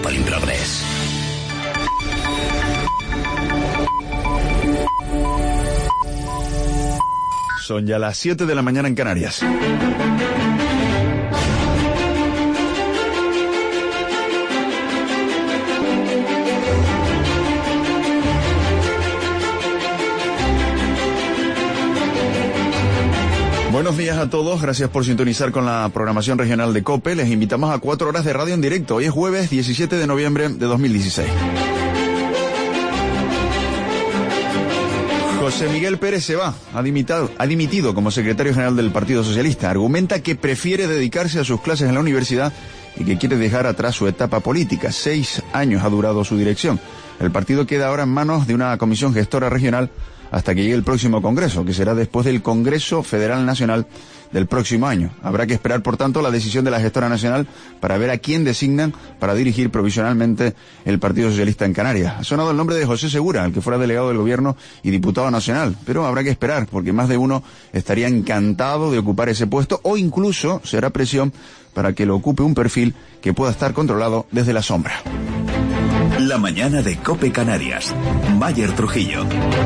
People in Progress. Son ya las 7 de la mañana en Canarias. Buenos días a todos, gracias por sintonizar con la programación regional de COPE. Les invitamos a 4 horas de radio en directo. Hoy es jueves 17 de noviembre de 2016. José Miguel Pérez se va, ha dimitido como secretario general del Partido Socialista. Argumenta que prefiere dedicarse a sus clases en la universidad y que quiere dejar atrás su etapa política. 6 años ha durado su dirección. El partido queda ahora en manos de una comisión gestora regional hasta que llegue el próximo Congreso, que será después del Congreso Federal Nacional del próximo año. Habrá que esperar, por tanto, la decisión de la gestora nacional para ver a quién designan para dirigir provisionalmente el Partido Socialista en Canarias. Ha sonado el nombre de José Segura, el que fuera delegado del Gobierno y diputado nacional, pero habrá que esperar, porque más de uno estaría encantado de ocupar ese puesto, o incluso será presión para que lo ocupe un perfil que pueda estar controlado desde la sombra. La mañana de COPE Canarias. Mayer Trujillo.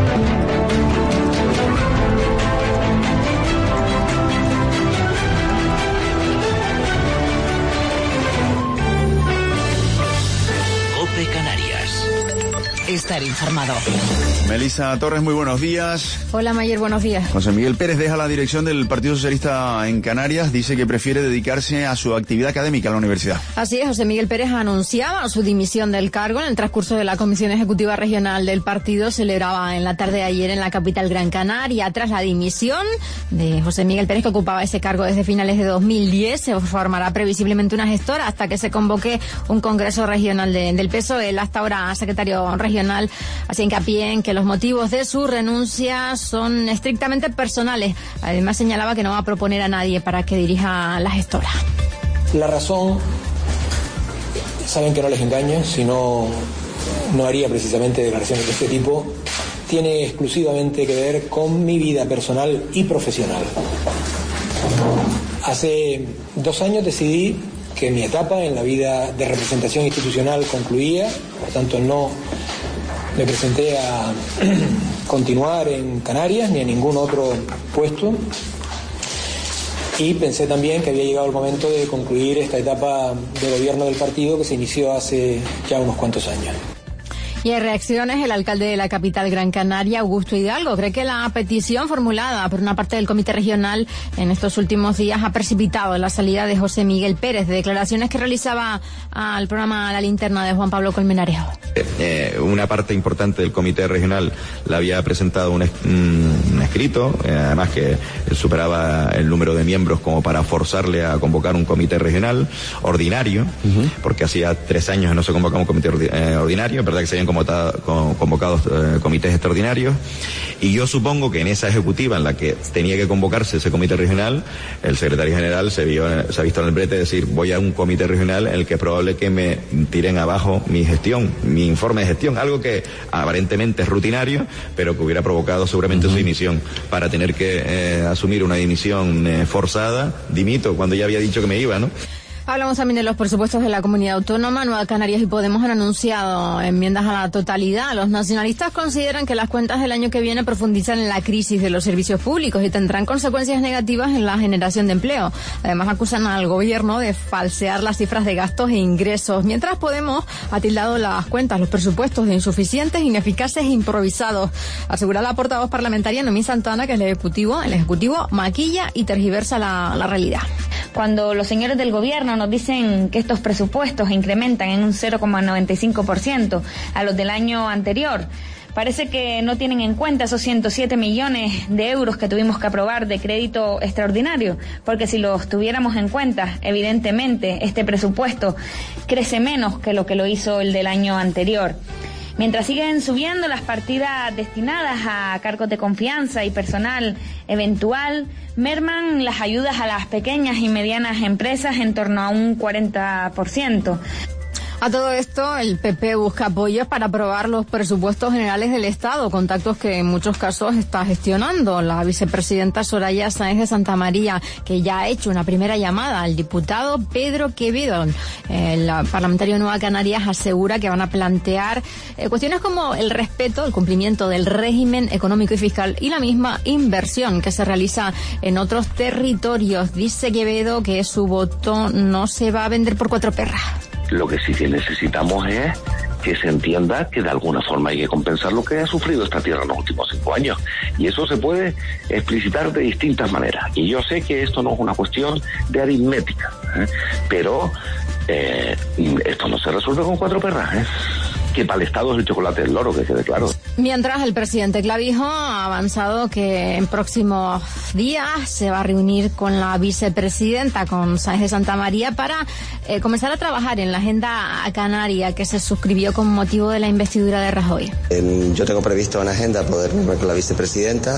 COPE Canarias. Estar informado. Melissa Torres, muy buenos días. Hola Mayer, buenos días. José Miguel Pérez deja la dirección del Partido Socialista en Canarias. Dice que prefiere dedicarse a su actividad académica en la universidad. Así es, José Miguel Pérez anunciaba su dimisión del cargo en el transcurso de la Comisión Ejecutiva Regional del partido. Celebraba en la tarde de ayer en la capital Gran Canaria. Tras la dimisión de José Miguel Pérez, que ocupaba ese cargo desde finales de 2010, se formará previsiblemente una gestora hasta que se convoque un congreso regional del PSOE. El hasta ahora secretario regional hace hincapié en que los motivos de su renuncia son estrictamente personales. Además señalaba que no va a proponer a nadie para que dirija la gestora. La razón, saben que no les engaño, si no haría precisamente declaraciones de este tipo, tiene exclusivamente que ver con mi vida personal y profesional. Hace 2 años decidí que mi etapa en la vida de representación institucional concluía, por tanto no me presenté a continuar en Canarias ni a ningún otro puesto, y pensé también que había llegado el momento de concluir esta etapa de gobierno del partido que se inició hace ya unos cuantos años. Y hay reacciones. El alcalde de la capital Gran Canaria, Augusto Hidalgo, cree que la petición formulada por una parte del comité regional en estos últimos días ha precipitado la salida de José Miguel Pérez. De declaraciones que realizaba al programa La Linterna de Juan Pablo Colmenarejo. Una parte importante del comité regional le había presentado un escrito, además que superaba el número de miembros como para forzarle a convocar un comité regional ordinario, porque hacía 3 años que no se convocaba un comité ordinario. Es verdad que se habían convocados comités extraordinarios, y yo supongo que en esa ejecutiva en la que tenía que convocarse ese comité regional, el secretario general se ha visto en el brete de decir: voy a un comité regional en el que es probable que me tiren abajo mi gestión, mi informe de gestión, algo que aparentemente es rutinario, pero que hubiera provocado seguramente su dimisión. Para tener que asumir una dimisión forzada, dimito cuando ya había dicho que me iba, ¿no? Hablamos también de los presupuestos de la comunidad autónoma. Nueva Canarias y Podemos han anunciado enmiendas a la totalidad. Los nacionalistas consideran que las cuentas del año que viene profundizan en la crisis de los servicios públicos y tendrán consecuencias negativas en la generación de empleo. Además, acusan al gobierno de falsear las cifras de gastos e ingresos. Mientras Podemos ha tildado las cuentas, los presupuestos de insuficientes, ineficaces e improvisados. Asegura la portavoz parlamentaria Noemí Santana que el Ejecutivo maquilla y tergiversa la realidad. Cuando los señores del gobierno nos dicen que estos presupuestos incrementan en un 0,95% a los del año anterior, parece que no tienen en cuenta esos 107 millones de euros que tuvimos que aprobar de crédito extraordinario, porque si los tuviéramos en cuenta, evidentemente este presupuesto crece menos que lo hizo el del año anterior. Mientras siguen subiendo las partidas destinadas a cargos de confianza y personal eventual, merman las ayudas a las pequeñas y medianas empresas en torno a un 40%. A todo esto, el PP busca apoyos para aprobar los presupuestos generales del Estado, contactos que en muchos casos está gestionando la vicepresidenta Soraya Sáenz de Santamaría, que ya ha hecho una primera llamada al diputado Pedro Quevedo. El parlamentario de Nueva Canarias asegura que van a plantear cuestiones como el respeto, el cumplimiento del régimen económico y fiscal y la misma inversión que se realiza en otros territorios. Dice Quevedo que su voto no se va a vender por 4 perras. Lo que sí que necesitamos es que se entienda que de alguna forma hay que compensar lo que ha sufrido esta tierra en los últimos 5 años. Y eso se puede explicitar de distintas maneras. Y yo sé que esto no es una cuestión de aritmética, pero esto no se resuelve con 4 perras, que para el Estado es el chocolate del loro, que quede claro. Mientras, el presidente Clavijo ha avanzado que en próximos días se va a reunir con la vicepresidenta, con Sáenz de Santamaría, para comenzar a trabajar en la agenda canaria que se suscribió con motivo de la investidura de Rajoy. Yo tengo previsto una agenda poder reunirme con la vicepresidenta,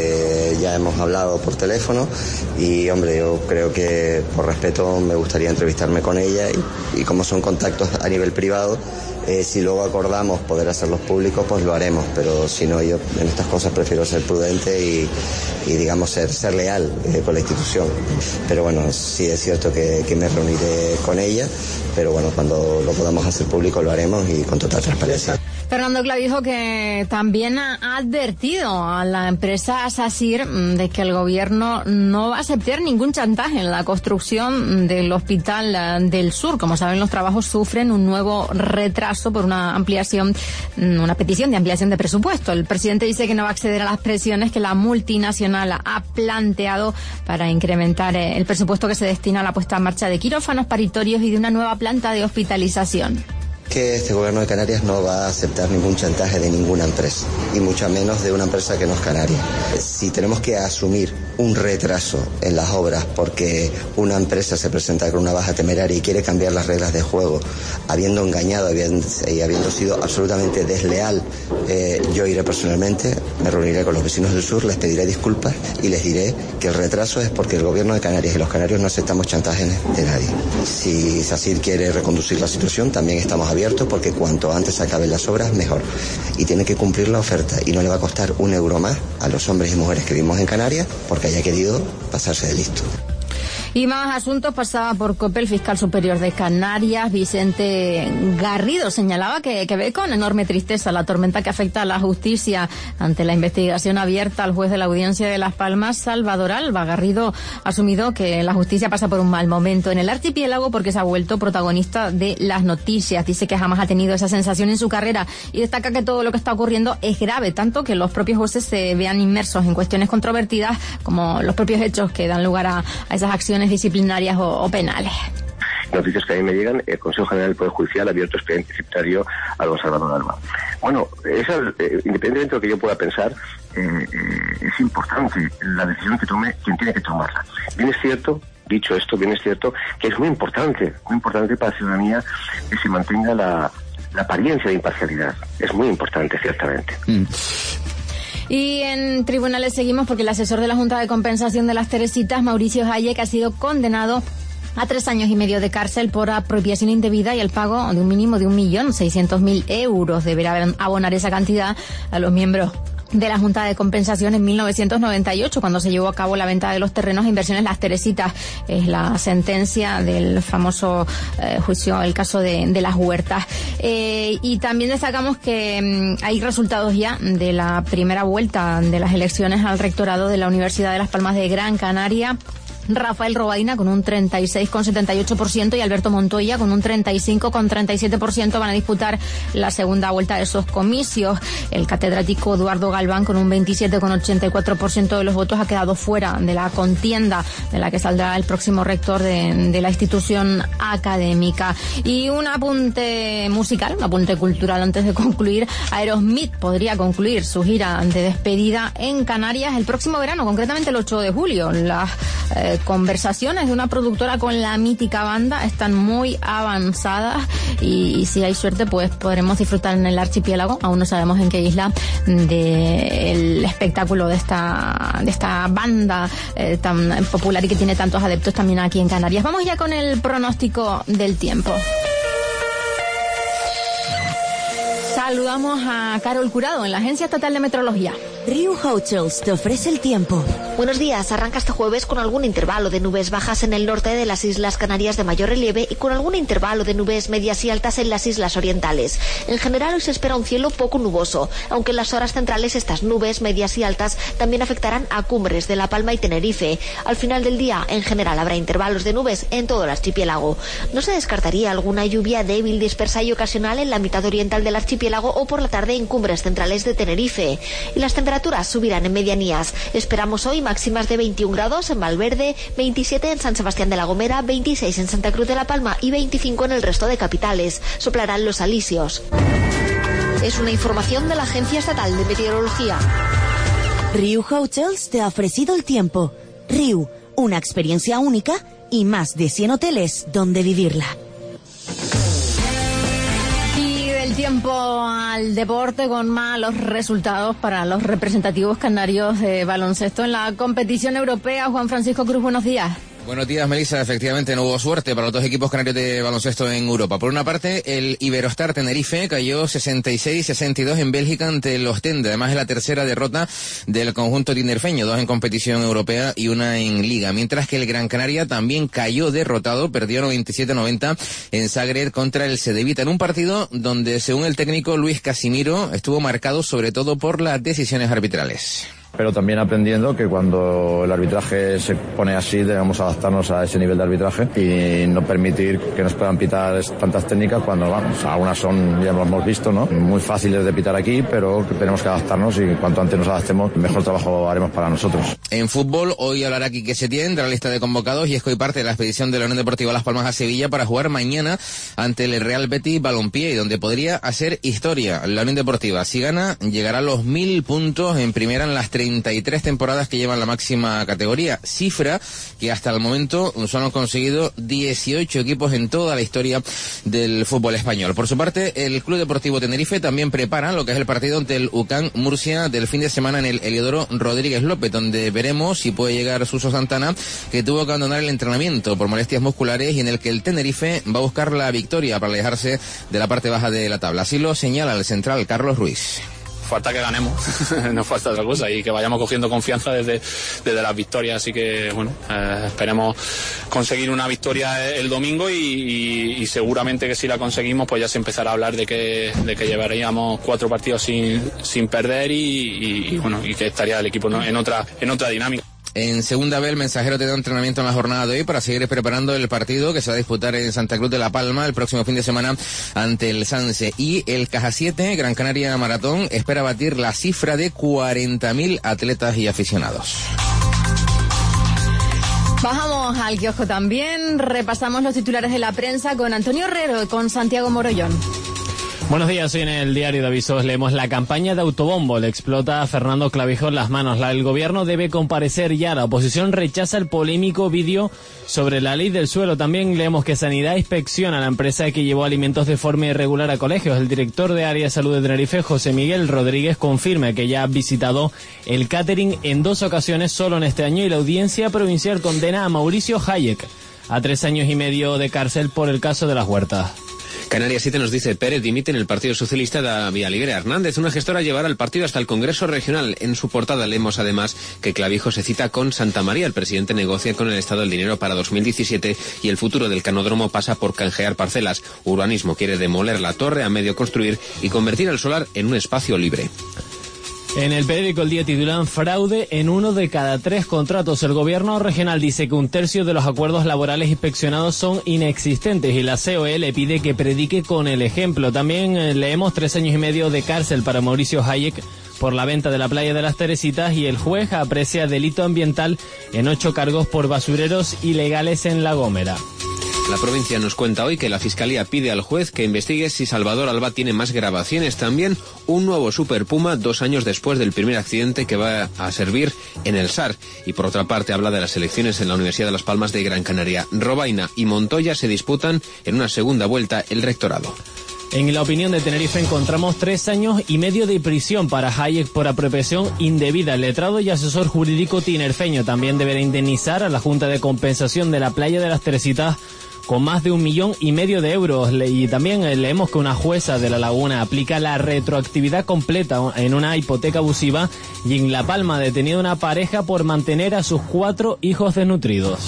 ya hemos hablado por teléfono y, hombre, yo creo que por respeto me gustaría entrevistarme con ella y como son contactos a nivel privado, si luego acordamos poder hacerlos públicos, pues lo haremos, pero si no, yo en estas cosas prefiero ser prudente y digamos, ser leal con la institución. Pero bueno, sí es cierto que me reuniré con ella, pero bueno, cuando lo podamos hacer público lo haremos y con total transparencia. Fernando Clavijo, que también ha advertido a la empresa SACIR de que el gobierno no va a aceptar ningún chantaje en la construcción del Hospital del Sur. Como saben, los trabajos sufren un nuevo retraso por una petición de ampliación de presupuesto. El presidente dice que no va a acceder a las presiones que la multinacional ha planteado para incrementar el presupuesto que se destina a la puesta en marcha de quirófanos, paritorios y de una nueva planta de hospitalización. Que este gobierno de Canarias no va a aceptar ningún chantaje de ninguna empresa, y mucho menos de una empresa que no es canaria. Si tenemos que asumir un retraso en las obras porque una empresa se presenta con una baja temeraria y quiere cambiar las reglas de juego, habiendo engañado y habiendo sido absolutamente desleal, yo iré personalmente, me reuniré con los vecinos del sur, les pediré disculpas y les diré que el retraso es porque el gobierno de Canarias y los canarios no aceptamos chantajes de nadie. Si SACIR quiere reconducir la situación, también estamos abiertos, porque cuanto antes acaben las obras, mejor. Y tiene que cumplir la oferta y no le va a costar un euro más a los hombres y mujeres que vivimos en Canarias porque haya querido pasarse de listo. Y más asuntos. Pasaba por COPE el fiscal superior de Canarias, Vicente Garrido. Señalaba que ve con enorme tristeza la tormenta que afecta a la justicia ante la investigación abierta al juez de la Audiencia de Las Palmas, Salvador Alba. Garrido ha asumido que la justicia pasa por un mal momento en el archipiélago porque se ha vuelto protagonista de las noticias. Dice que jamás ha tenido esa sensación en su carrera y destaca que todo lo que está ocurriendo es grave, tanto que los propios jueces se vean inmersos en cuestiones controvertidas como los propios hechos que dan lugar a esas acciones disciplinarias o penales. Noticias que a mí me llegan: el Consejo General del Poder Judicial ha abierto expediente disciplinario a don Salvador Alba. Bueno, independientemente de lo que yo pueda pensar, es importante la decisión que tome quien tiene que tomarla. Bien es cierto, dicho esto, bien es cierto que es muy importante para la ciudadanía que se mantenga la apariencia de imparcialidad. Es muy importante, ciertamente. Y en tribunales seguimos porque el asesor de la Junta de Compensación de las Teresitas, Mauricio Hayek, ha sido condenado a 3 años y medio de cárcel por apropiación indebida y el pago de un mínimo de 1.600.000 euros. Deberá abonar esa cantidad a los miembros de la Junta de Compensación en 1998, cuando se llevó a cabo la venta de los terrenos e inversiones Las Teresitas. Es la sentencia del famoso juicio, el caso de las huertas. Y también destacamos que hay resultados ya de la primera vuelta de las elecciones al rectorado de la Universidad de Las Palmas de Gran Canaria. Rafael Robaina con un 36,78% y Alberto Montoya con un 35,37% van a disputar la segunda vuelta de esos comicios. El catedrático Eduardo Galván con un 27,84% de los votos ha quedado fuera de la contienda de la que saldrá el próximo rector de la institución académica. Y un apunte musical, un apunte cultural antes de concluir. Aerosmith podría concluir su gira de despedida en Canarias el próximo verano, concretamente el 8 de julio. Las conversaciones de una productora con la mítica banda están muy avanzadas y si hay suerte pues podremos disfrutar en el archipiélago, aún no sabemos en qué isla, del espectáculo de esta banda tan popular y que tiene tantos adeptos también aquí en Canarias. Vamos ya con el pronóstico del tiempo. saludamos a Carol Curado en la Agencia Estatal de Meteorología. Riu Hotels te ofrece el tiempo. Buenos días, arranca este jueves con algún intervalo de nubes bajas en el norte de las Islas Canarias de mayor relieve y con algún intervalo de nubes medias y altas en las islas orientales. En general hoy se espera un cielo poco nuboso, aunque en las horas centrales estas nubes medias y altas también afectarán a cumbres de La Palma y Tenerife. Al final del día, en general, habrá intervalos de nubes en todo el archipiélago. No se descartaría alguna lluvia débil, dispersa y ocasional en la mitad oriental del archipiélago o por la tarde en cumbres centrales de Tenerife. Y las temperaturas subirán en medianías. Esperamos hoy máximas de 21 grados en Valverde, 27 en San Sebastián de la Gomera, 26 en Santa Cruz de la Palma y 25 en el resto de capitales. Soplarán los alisios. Es una información de la Agencia Estatal de Meteorología. Riu Hotels te ha ofrecido el tiempo. Riu, una experiencia única y más de 100 hoteles donde vivirla. Tiempo al deporte con malos resultados para los representativos canarios de baloncesto en la competición europea. Juan Francisco Cruz, buenos días. Buenos días, Melissa. Efectivamente, no hubo suerte para los dos equipos canarios de baloncesto en Europa. Por una parte, el Iberostar Tenerife cayó 66-62 en Bélgica ante el Ostende. Además, es la tercera derrota del conjunto tinerfeño, 2 en competición europea y 1 en Liga. Mientras que el Gran Canaria también cayó derrotado, perdió 97-90 en Zagreb contra el Cedevita, en un partido donde, según el técnico Luis Casimiro, estuvo marcado sobre todo por las decisiones arbitrales. Pero también aprendiendo que cuando el arbitraje se pone así debemos adaptarnos a ese nivel de arbitraje y no permitir que nos puedan pitar tantas técnicas cuando vamos. Algunas son, ya lo hemos visto, ¿no? Muy fáciles de pitar aquí, pero tenemos que adaptarnos y cuanto antes nos adaptemos, mejor trabajo haremos para nosotros. En fútbol, hoy hablará Quique Setién de la lista de convocados y es que hoy parte de la expedición de la Unión Deportiva Las Palmas a Sevilla para jugar mañana ante el Real Betis Balompié y donde podría hacer historia la Unión Deportiva. Si gana, llegará a los 1000 puntos en primera en las 33 temporadas que llevan la máxima categoría, cifra que hasta el momento solo han conseguido 18 equipos en toda la historia del fútbol español. Por su parte, el Club Deportivo Tenerife también prepara lo que es el partido ante el UCAM Murcia del fin de semana en el Heliodoro Rodríguez López, donde veremos si puede llegar Suso Santana, que tuvo que abandonar el entrenamiento por molestias musculares y en el que el Tenerife va a buscar la victoria para alejarse de la parte baja de la tabla. Así lo señala el central Carlos Ruiz. Falta que ganemos, no falta otra cosa, y que vayamos cogiendo confianza desde las victorias, así que bueno, esperemos conseguir una victoria el domingo y seguramente que si la conseguimos pues ya se empezará a hablar de que llevaríamos 4 partidos sin perder y bueno, y que estaría el equipo en otra dinámica. En segunda B, el Mensajero tendrá entrenamiento en la jornada de hoy para seguir preparando el partido que se va a disputar en Santa Cruz de la Palma el próximo fin de semana ante el Sanse. Y el Caja 7, Gran Canaria Maratón, espera batir la cifra de 40.000 atletas y aficionados. Bajamos al kiosco también, repasamos los titulares de la prensa con Antonio Herrero y con Santiago Morollón. Buenos días, hoy en el Diario de Avisos leemos la campaña de autobombo, le explota a Fernando Clavijo las manos. El gobierno debe comparecer ya, la oposición rechaza el polémico vídeo sobre la ley del suelo. También leemos que Sanidad inspecciona a la empresa que llevó alimentos de forma irregular a colegios. El director de Área de Salud de Tenerife, José Miguel Rodríguez, confirma que ya ha visitado el catering en 2 ocasiones solo en este año y la Audiencia Provincial condena a Mauricio Hayek a 3 años y medio de cárcel por el caso de las huertas. Canarias 7 nos dice: Pérez dimite en el Partido Socialista de Villaligre. Hernández, una gestora, llevará al partido hasta el Congreso Regional. En su portada leemos además que Clavijo se cita con Santa María. El presidente negocia con el Estado el dinero para 2017 y el futuro del canódromo pasa por canjear parcelas. Urbanismo quiere demoler la torre a medio construir y convertir el solar en un espacio libre. En el periódico El Día titulan fraude en 1 de cada 3 contratos. El gobierno regional dice que 1/3 de los acuerdos laborales inspeccionados son inexistentes y la COE le pide que predique con el ejemplo. También leemos 3 años y medio de cárcel para Mauricio Hayek por la venta de la playa de las Teresitas y el juez aprecia delito ambiental en 8 cargos por basureros ilegales en La Gomera. La provincia nos cuenta hoy que la Fiscalía pide al juez que investigue si Salvador Alba tiene más grabaciones. También un nuevo Super Puma 2 años después del primer accidente que va a servir en el SAR. Y por otra parte habla de las elecciones en la Universidad de Las Palmas de Gran Canaria. Robaina y Montoya se disputan en una segunda vuelta el rectorado. En La Opinión de Tenerife encontramos 3 años y medio de prisión para Hayek por apropiación indebida. El letrado y asesor jurídico tinerfeño también deberá indemnizar a la Junta de Compensación de la playa de las Teresitas con más de 1,5 millones de euros. Y también leemos que una jueza de La Laguna aplica la retroactividad completa en una hipoteca abusiva, y en La Palma detenida una pareja por mantener a sus 4 hijos desnutridos.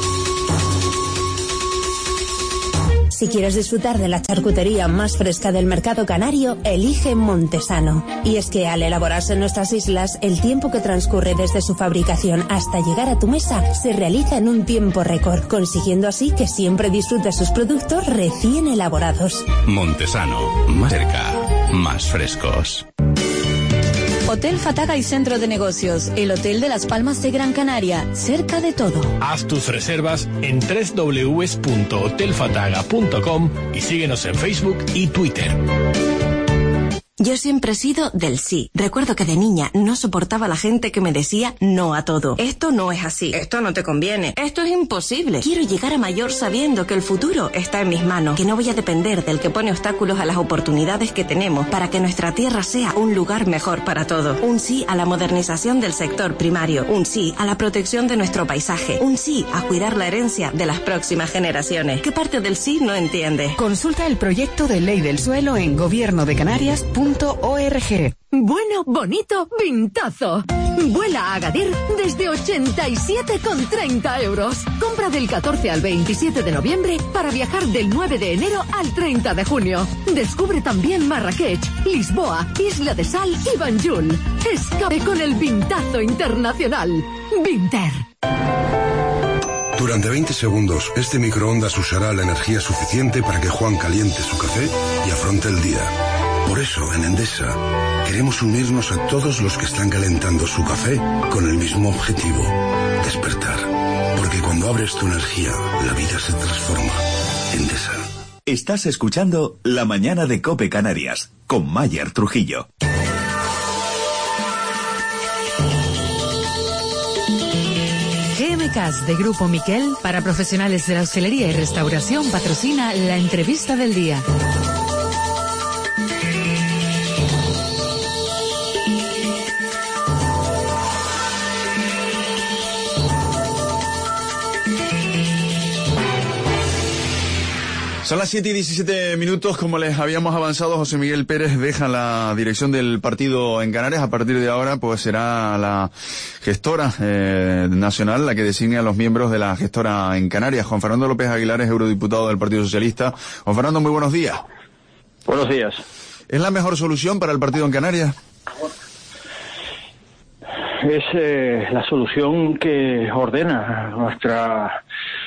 Si quieres disfrutar de la charcutería más fresca del mercado canario, elige Montesano. Y es que al elaborarse en nuestras islas, el tiempo que transcurre desde su fabricación hasta llegar a tu mesa se realiza en un tiempo récord, consiguiendo así que siempre disfrutes sus productos recién elaborados. Montesano, más cerca, más frescos. Hotel Fataga y Centro de Negocios, el hotel de Las Palmas de Gran Canaria, cerca de todo. Haz tus reservas en www.hotelfataga.com y síguenos en Facebook y Twitter. Yo siempre he sido del sí. Recuerdo que de niña no soportaba a la gente que me decía no a todo. Esto no es así. Esto no te conviene. Esto es imposible. Quiero llegar a mayor sabiendo que el futuro está en mis manos, que no voy a depender del que pone obstáculos a las oportunidades que tenemos para que nuestra tierra sea un lugar mejor para todos. Un sí a la modernización del sector primario. Un sí a la protección de nuestro paisaje. Un sí a cuidar la herencia de las próximas generaciones. ¿Qué parte del sí no entiende? Consulta el proyecto de ley del suelo en gobiernodecanarias.org. Bueno, bonito, vintazo. Vuela a Agadir desde 87,30 euros. Compra del 14 al 27 de noviembre para viajar del 9 de enero al 30 de junio. Descubre también Marrakech, Lisboa, Isla de Sal y Banjul. Escape con el vintazo internacional. Vinter. Durante 20 segundos, este microondas usará la energía suficiente para que Juan caliente su café y afronte el día. Por eso, en Endesa, queremos unirnos a todos los que están calentando su café con el mismo objetivo: despertar. Porque cuando abres tu energía, la vida se transforma. Endesa. Estás escuchando La Mañana de COPE Canarias, con Mayer Trujillo. GMCAS de Grupo Miquel, para profesionales de la hostelería y restauración, patrocina la entrevista del día. Son las 7:17, como les habíamos avanzado. José Miguel Pérez deja la dirección del partido en Canarias. A partir de ahora, pues será la gestora nacional la que designe a los miembros de la gestora en Canarias. Juan Fernando López Aguilar es eurodiputado del Partido Socialista. Juan Fernando, muy buenos días. Buenos días. ¿Es la mejor solución para el partido en Canarias? Es la solución que ordena nuestra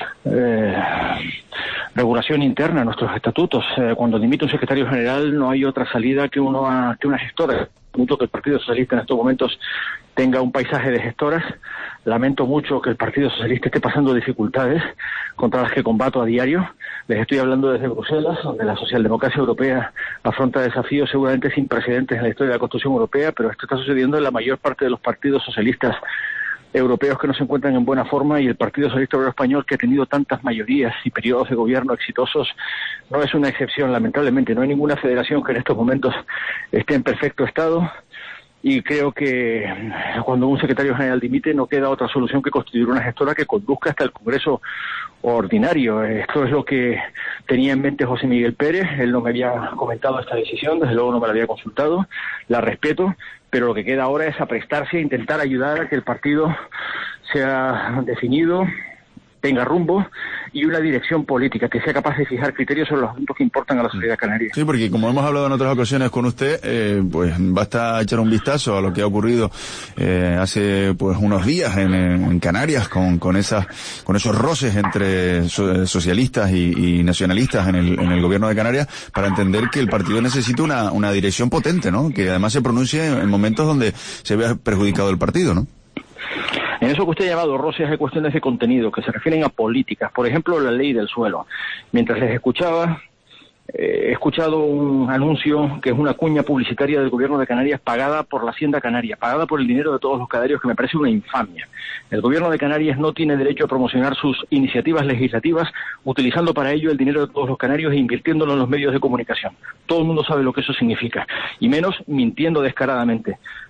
regulación interna, nuestros estatutos. Cuando dimite un secretario general no hay otra salida que una gestora. Mucho que el Partido Socialista en estos momentos tenga un paisaje de gestoras. Lamento mucho que el Partido Socialista esté pasando dificultades contra las que combato a diario. Les estoy hablando desde Bruselas, donde la socialdemocracia europea afronta desafíos seguramente sin precedentes en la historia de la construcción europea, pero esto está sucediendo en la mayor parte de los partidos socialistas europeos que no se encuentran en buena forma, y el Partido Socialista Obrero Español, que ha tenido tantas mayorías y periodos de gobierno exitosos, no es una excepción. Lamentablemente no hay ninguna federación que en estos momentos esté en perfecto estado, y creo que cuando un secretario general dimite no queda otra solución que constituir una gestora que conduzca hasta el Congreso ordinario. Esto es lo que tenía en mente José Miguel Pérez. Él no me había comentado esta decisión, desde luego no me la había consultado, la respeto, pero lo que queda ahora es aprestarse a intentar ayudar a que el partido sea definido, tenga rumbo y una dirección política que sea capaz de fijar criterios sobre los asuntos que importan a la sociedad canaria. Sí, porque como hemos hablado en otras ocasiones con usted, pues basta echar un vistazo a lo que ha ocurrido hace pues unos días en Canarias con esos roces entre socialistas y nacionalistas en el gobierno de Canarias, para entender que el partido necesita una dirección potente, ¿no? Que además se pronuncie en momentos donde se vea perjudicado el partido, ¿no? En eso que usted ha llamado roces hay cuestiones de contenido que se refieren a políticas. Por ejemplo, la ley del suelo. Mientras les escuchaba, he escuchado un anuncio que es una cuña publicitaria del gobierno de Canarias pagada por la Hacienda Canaria, pagada por el dinero de todos los canarios, que me parece una infamia. El gobierno de Canarias no tiene derecho a promocionar sus iniciativas legislativas utilizando para ello el dinero de todos los canarios e invirtiéndolo en los medios de comunicación. Todo el mundo sabe lo que eso significa, y menos mintiendo descaradamente.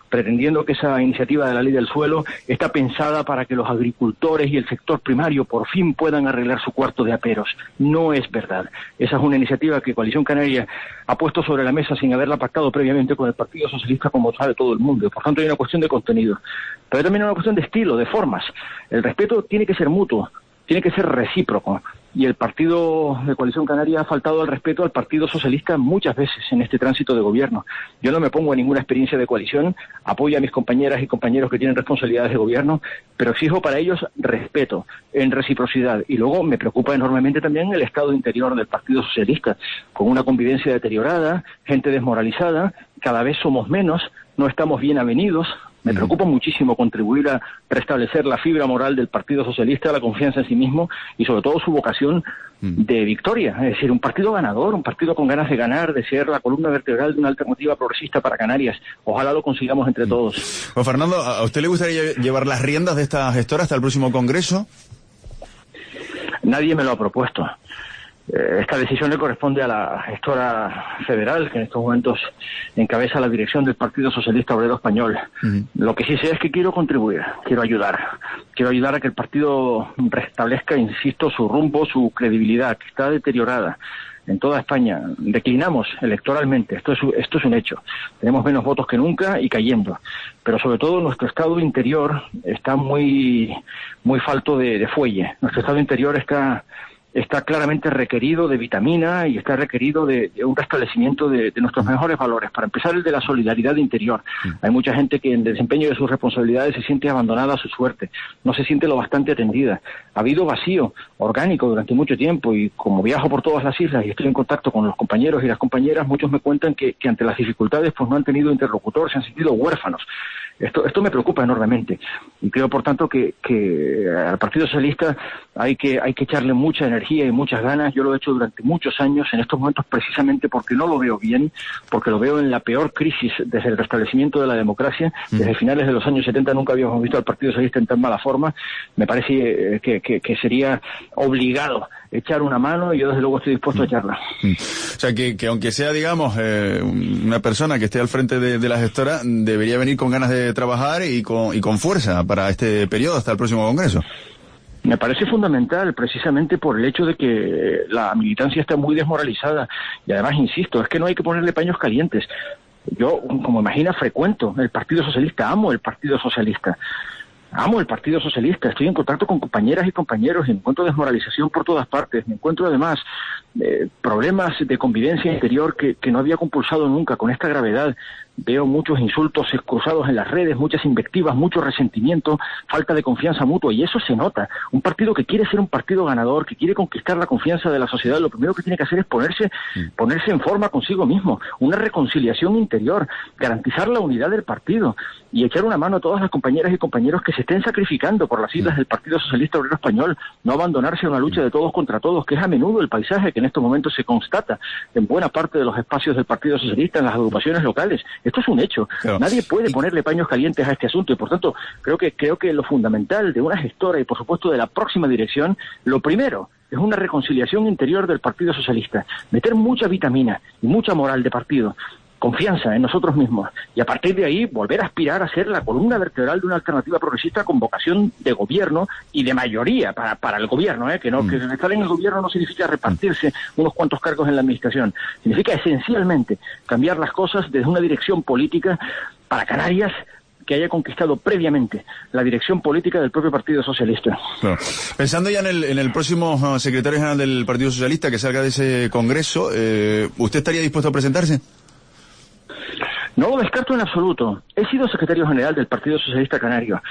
pretendiendo que esa iniciativa de la ley del suelo está pensada para que los agricultores y el sector primario por fin puedan arreglar su cuarto de aperos. No es verdad. Esa es una iniciativa que Coalición Canaria ha puesto sobre la mesa sin haberla pactado previamente con el Partido Socialista, como sabe todo el mundo. Por tanto, hay una cuestión de contenido, pero también una cuestión de estilo, de formas. El respeto tiene que ser mutuo, tiene que ser recíproco. Y el partido de Coalición Canaria ha faltado al respeto al Partido Socialista muchas veces en este tránsito de gobierno. Yo no me pongo en ninguna experiencia de coalición, apoyo a mis compañeras y compañeros que tienen responsabilidades de gobierno, pero exijo para ellos respeto, en reciprocidad. Y luego me preocupa enormemente también el estado interior del Partido Socialista, con una convivencia deteriorada, gente desmoralizada, cada vez somos menos, no estamos bien avenidos. Me preocupa muchísimo contribuir a restablecer la fibra moral del Partido Socialista, la confianza en sí mismo y sobre todo su vocación de victoria. Es decir, un partido ganador, un partido con ganas de ganar, de ser la columna vertebral de una alternativa progresista para Canarias. Ojalá lo consigamos entre todos. Juan Fernando, ¿a usted le gustaría llevar las riendas de esta gestora hasta el próximo Congreso? Nadie me lo ha propuesto. Esta decisión le corresponde a la gestora federal, que en estos momentos encabeza la dirección del Partido Socialista Obrero Español. Lo que sí sé es que quiero contribuir, quiero ayudar a que el partido restablezca, insisto, su rumbo, su credibilidad, que está deteriorada en toda España. Declinamos electoralmente, esto es un hecho. Tenemos menos votos que nunca y cayendo. Pero sobre todo nuestro estado interior está muy falto de fuelle. Nuestro estado interior está claramente requerido de vitamina y está requerido de un restablecimiento de nuestros mejores valores. Para empezar, el de la solidaridad interior. Hay mucha gente que en el desempeño de sus responsabilidades se siente abandonada a su suerte, no se siente lo bastante atendida. Ha habido vacío orgánico durante mucho tiempo y como viajo por todas las islas y estoy en contacto con los compañeros y las compañeras, muchos me cuentan que ante las dificultades pues no han tenido interlocutor, se han sentido huérfanos. Esto me preocupa enormemente y creo, por tanto, que al Partido Socialista hay que echarle mucha energía y muchas ganas. Yo lo he hecho durante muchos años, en estos momentos precisamente porque no lo veo bien, porque lo veo en la peor crisis desde el restablecimiento de la democracia. Desde finales de los años 70 nunca habíamos visto al Partido Socialista en tan mala forma. Me parece que sería obligado echar una mano y yo desde luego estoy dispuesto a echarla. O sea, que aunque sea, digamos, una persona que esté al frente de la gestora, debería venir con ganas de trabajar y con fuerza para este periodo hasta el próximo Congreso. Me parece fundamental, precisamente por el hecho de que la militancia está muy desmoralizada y además, insisto, es que no hay que ponerle paños calientes. Yo, como imagina, frecuento el Partido Socialista, amo el Partido Socialista. Amo el Partido Socialista, estoy en contacto con compañeras y compañeros y encuentro desmoralización por todas partes. Me encuentro además problemas de convivencia interior que no había compulsado nunca con esta gravedad. Veo muchos insultos cruzados en las redes, muchas invectivas, mucho resentimiento, falta de confianza mutua, y eso se nota. Un partido que quiere ser un partido ganador, que quiere conquistar la confianza de la sociedad, lo primero que tiene que hacer es ponerse en forma consigo mismo, una reconciliación interior, garantizar la unidad del partido y echar una mano a todas las compañeras y compañeros que se estén sacrificando por las siglas del Partido Socialista Obrero Español, no abandonarse a una lucha de todos contra todos, que es a menudo el paisaje que en estos momentos se constata en buena parte de los espacios del Partido Socialista, en las agrupaciones locales. Esto es un hecho. Claro. Nadie puede ponerle paños calientes a este asunto y, por tanto, creo que lo fundamental de una gestora y, por supuesto, de la próxima dirección, lo primero es una reconciliación interior del Partido Socialista, meter mucha vitamina y mucha moral de partido, confianza en nosotros mismos y a partir de ahí volver a aspirar a ser la columna vertebral de una alternativa progresista con vocación de gobierno y de mayoría para el gobierno, que estar en el gobierno no significa repartirse unos cuantos cargos en la administración, significa esencialmente cambiar las cosas desde una dirección política para Canarias que haya conquistado previamente la dirección política del propio Partido Socialista. Claro. Pensando ya en el próximo secretario general del Partido Socialista que salga de ese congreso, ¿usted estaría dispuesto a presentarse? No lo descarto en absoluto. He sido secretario general del Partido Socialista Canario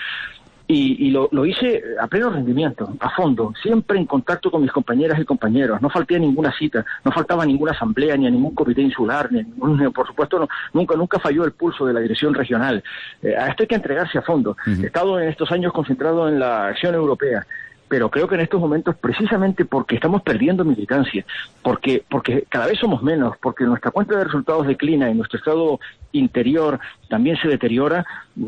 y lo hice a pleno rendimiento, a fondo, siempre en contacto con mis compañeras y compañeros. No falté a ninguna cita, no faltaba a ninguna asamblea, ni a ningún comité insular, por supuesto, nunca falló el pulso de la dirección regional. A esto hay que entregarse a fondo. He estado en estos años concentrado en la acción europea pero creo que en estos momentos, precisamente porque estamos perdiendo militancia, porque cada vez somos menos, porque nuestra cuenta de resultados declina y nuestro estado interior también se deteriora,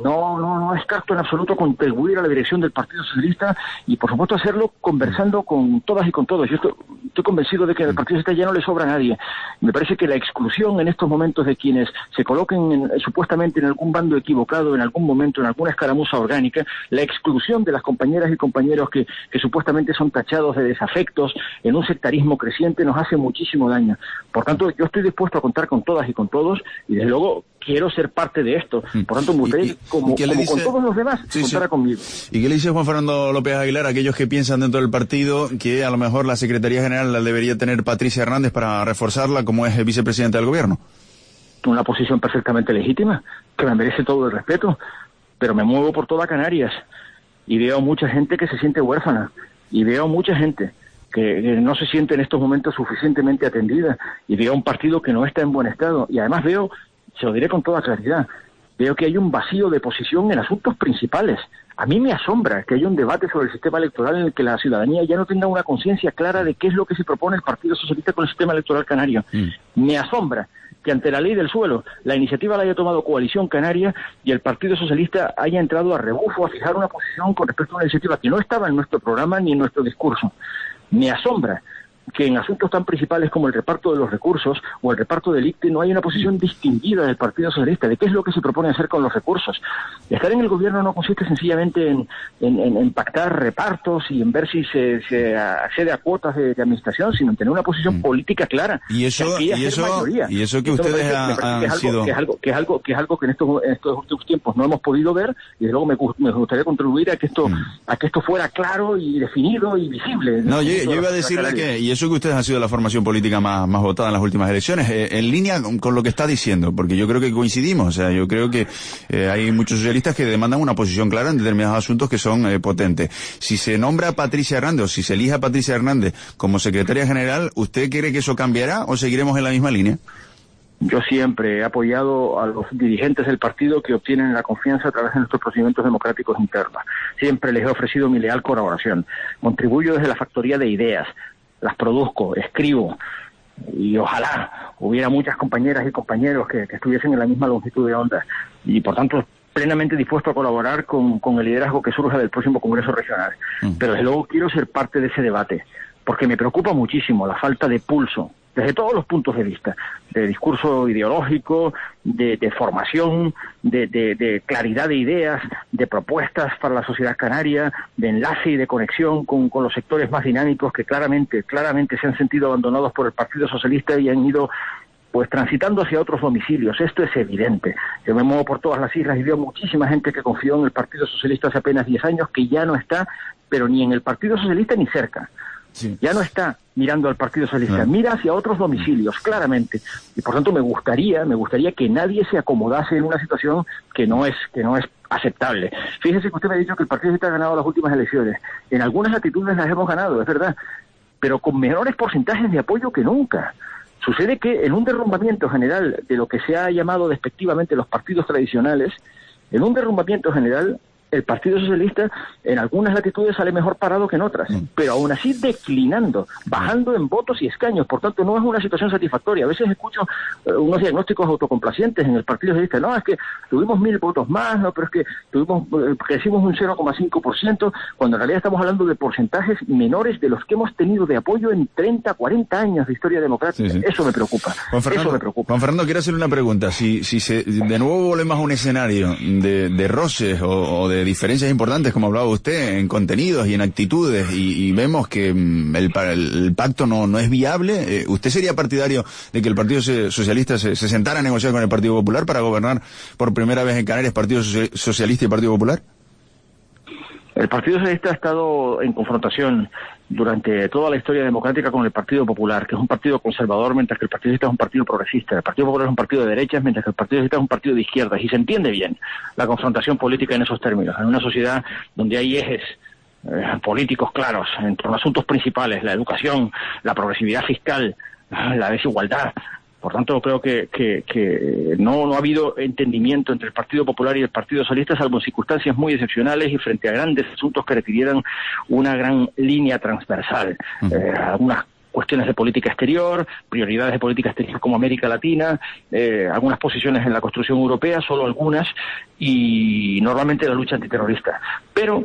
no descarto en absoluto contribuir a la dirección del Partido Socialista y por supuesto hacerlo conversando con todas y con todos. Yo estoy convencido de que al Partido Socialista ya no le sobra a nadie. Me parece que la exclusión en estos momentos de quienes se coloquen supuestamente en algún bando equivocado, en algún momento, en alguna escaramuza orgánica, la exclusión de las compañeras y compañeros que supuestamente son tachados de desafectos en un sectarismo creciente nos hace muchísimo daño. Por tanto, yo estoy dispuesto a contar con todas y con todos y desde luego quiero ser parte de esto. Por tanto, me gustaría, como con todos los demás, contara conmigo. ¿Y qué le dice Juan Fernando López Aguilar a aquellos que piensan dentro del partido que a lo mejor la Secretaría General la debería tener Patricia Hernández para reforzarla como es vicepresidenta del gobierno? Una posición perfectamente legítima, que me merece todo el respeto, pero me muevo por toda Canarias y veo mucha gente que se siente huérfana y veo mucha gente que no se siente en estos momentos suficientemente atendida y veo un partido que no está en buen estado y además veo, se lo diré con toda claridad, veo que hay un vacío de posición en asuntos principales. A mí me asombra que haya un debate sobre el sistema electoral en el que la ciudadanía ya no tenga una conciencia clara de qué es lo que se propone el Partido Socialista con el sistema electoral canario. Me asombra que ante la ley del suelo la iniciativa la haya tomado Coalición Canaria y el Partido Socialista haya entrado a rebufo, a fijar una posición con respecto a una iniciativa que no estaba en nuestro programa ni en nuestro discurso. Me asombra que en asuntos tan principales como el reparto de los recursos o el reparto del ICTE no hay una posición distinguida del Partido Socialista de qué es lo que se propone hacer con los recursos. Estar en el gobierno no consiste sencillamente en pactar repartos y en ver si se accede a cuotas de administración, sino en tener una posición política clara. Y eso que ustedes han sido... Que es algo que en estos últimos tiempos no hemos podido ver y luego me gustaría contribuir a que esto fuera claro y definido y visible. No, yo iba a decirle que... Y eso que ustedes han sido la formación política más votada en las últimas elecciones, en línea con lo que está diciendo, porque yo creo que coincidimos, o sea, yo creo que hay muchos socialistas que demandan una posición clara en determinados asuntos que son potentes. Si se nombra a Patricia Hernández o si se elige a Patricia Hernández como secretaria general, ¿usted cree que eso cambiará o seguiremos en la misma línea? Yo siempre he apoyado a los dirigentes del partido que obtienen la confianza a través de nuestros procedimientos democráticos internos. Siempre les he ofrecido mi leal colaboración. Contribuyo desde la factoría de ideas. Las produzco, escribo, y ojalá hubiera muchas compañeras y compañeros que estuviesen en la misma longitud de onda. Y por tanto, plenamente dispuesto a colaborar con el liderazgo que surja del próximo Congreso Regional. Pero desde luego quiero ser parte de ese debate, porque me preocupa muchísimo la falta de pulso, desde todos los puntos de vista, de discurso ideológico, de formación, de claridad de ideas, de propuestas para la sociedad canaria, de enlace y de conexión con los sectores más dinámicos que claramente se han sentido abandonados por el Partido Socialista y han ido pues transitando hacia otros domicilios. Esto es evidente. Yo me muevo por todas las islas y veo muchísima gente que confió en el Partido Socialista hace apenas 10 años que ya no está, pero ni en el Partido Socialista ni cerca. Sí. Ya no está mirando al Partido Socialista, mira hacia otros domicilios, claramente. Y por tanto me gustaría que nadie se acomodase en una situación que no es aceptable. Fíjese que usted me ha dicho que el Partido Socialista ha ganado las últimas elecciones. En algunas latitudes las hemos ganado, es verdad, pero con menores porcentajes de apoyo que nunca. Sucede que en un derrumbamiento general de lo que se ha llamado despectivamente los partidos tradicionales, en un derrumbamiento general, el Partido Socialista en algunas latitudes sale mejor parado que en otras, pero aún así declinando, bajando en votos y escaños. Por tanto, no es una situación satisfactoria. A veces escucho unos diagnósticos autocomplacientes en el Partido Socialista. No, es que tuvimos 1.000 votos más, no, pero es que crecimos un 0,5%, cuando en realidad estamos hablando de porcentajes menores de los que hemos tenido de apoyo en 30, 40 años de historia democrática. Sí. Eso me preocupa. Juan Fernando, quiero hacerle una pregunta. Si de nuevo volvemos a un escenario de roces o de diferencias importantes, como hablaba usted, en contenidos y en actitudes, y vemos que el pacto no es viable, ¿usted sería partidario de que el Partido Socialista se sentara a negociar con el Partido Popular para gobernar por primera vez en Canarias Partido Socialista y Partido Popular? El Partido Socialista ha estado en confrontación durante toda la historia democrática con el Partido Popular, que es un partido conservador, mientras que el Partido Socialista es un partido progresista. El Partido Popular es un partido de derechas, mientras que el Partido Socialista es un partido de izquierdas. Y se entiende bien la confrontación política en esos términos. En una sociedad donde hay ejes políticos claros en torno a asuntos principales, la educación, la progresividad fiscal, la desigualdad, Por tanto, creo que no ha habido entendimiento entre el Partido Popular y el Partido Socialista, salvo en circunstancias muy excepcionales y frente a grandes asuntos que requirieran una gran línea transversal. Algunas cuestiones de política exterior, prioridades de política exterior como América Latina, algunas posiciones en la construcción europea, solo algunas, y normalmente la lucha antiterrorista. Pero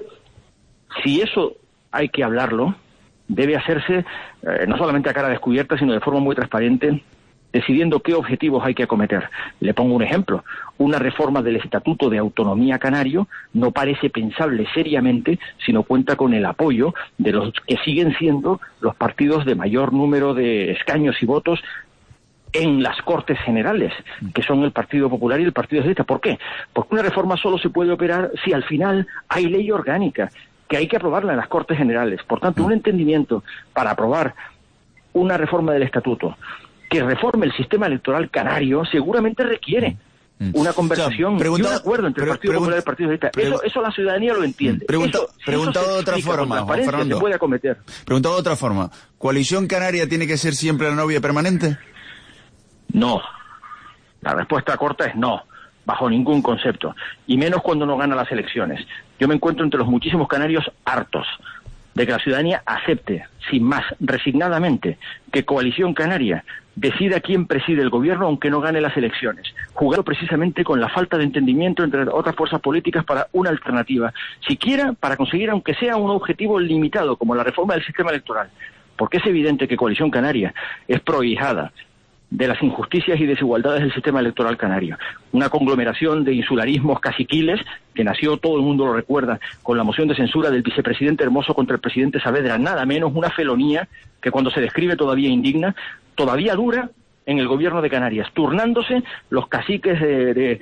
si eso hay que hablarlo, debe hacerse no solamente a cara descubierta, sino de forma muy transparente, decidiendo qué objetivos hay que acometer. Le pongo un ejemplo. Una reforma del Estatuto de Autonomía Canario no parece pensable seriamente si no cuenta con el apoyo de los que siguen siendo los partidos de mayor número de escaños y votos en las Cortes Generales, que son el Partido Popular y el Partido Socialista. ¿Por qué? Porque una reforma solo se puede operar si al final hay ley orgánica, que hay que aprobarla en las Cortes Generales. Por tanto, un entendimiento para aprobar una reforma del Estatuto que reforme el sistema electoral canario seguramente requiere una conversación y un acuerdo entre el Partido Popular y el Partido Socialista. Eso la ciudadanía lo entiende. Preguntado de otra forma, Juan Fernando. Se puede acometer. Preguntado de otra forma, ¿Coalición Canaria tiene que ser siempre la novia permanente? No. La respuesta corta es no, bajo ningún concepto. Y menos cuando no gana las elecciones. Yo me encuentro entre los muchísimos canarios hartos de que la ciudadanía acepte, sin más, resignadamente, que Coalición Canaria decida quién preside el gobierno aunque no gane las elecciones, jugando precisamente con la falta de entendimiento entre otras fuerzas políticas para una alternativa, siquiera para conseguir aunque sea un objetivo limitado como la reforma del sistema electoral, porque es evidente que Coalición Canaria es prohijada de las injusticias y desigualdades del sistema electoral canario. Una conglomeración de insularismos caciquiles que nació, todo el mundo lo recuerda, con la moción de censura del vicepresidente Hermoso contra el presidente Saavedra, nada menos una felonía que cuando se describe todavía indigna, todavía dura en el gobierno de Canarias, turnándose los caciques de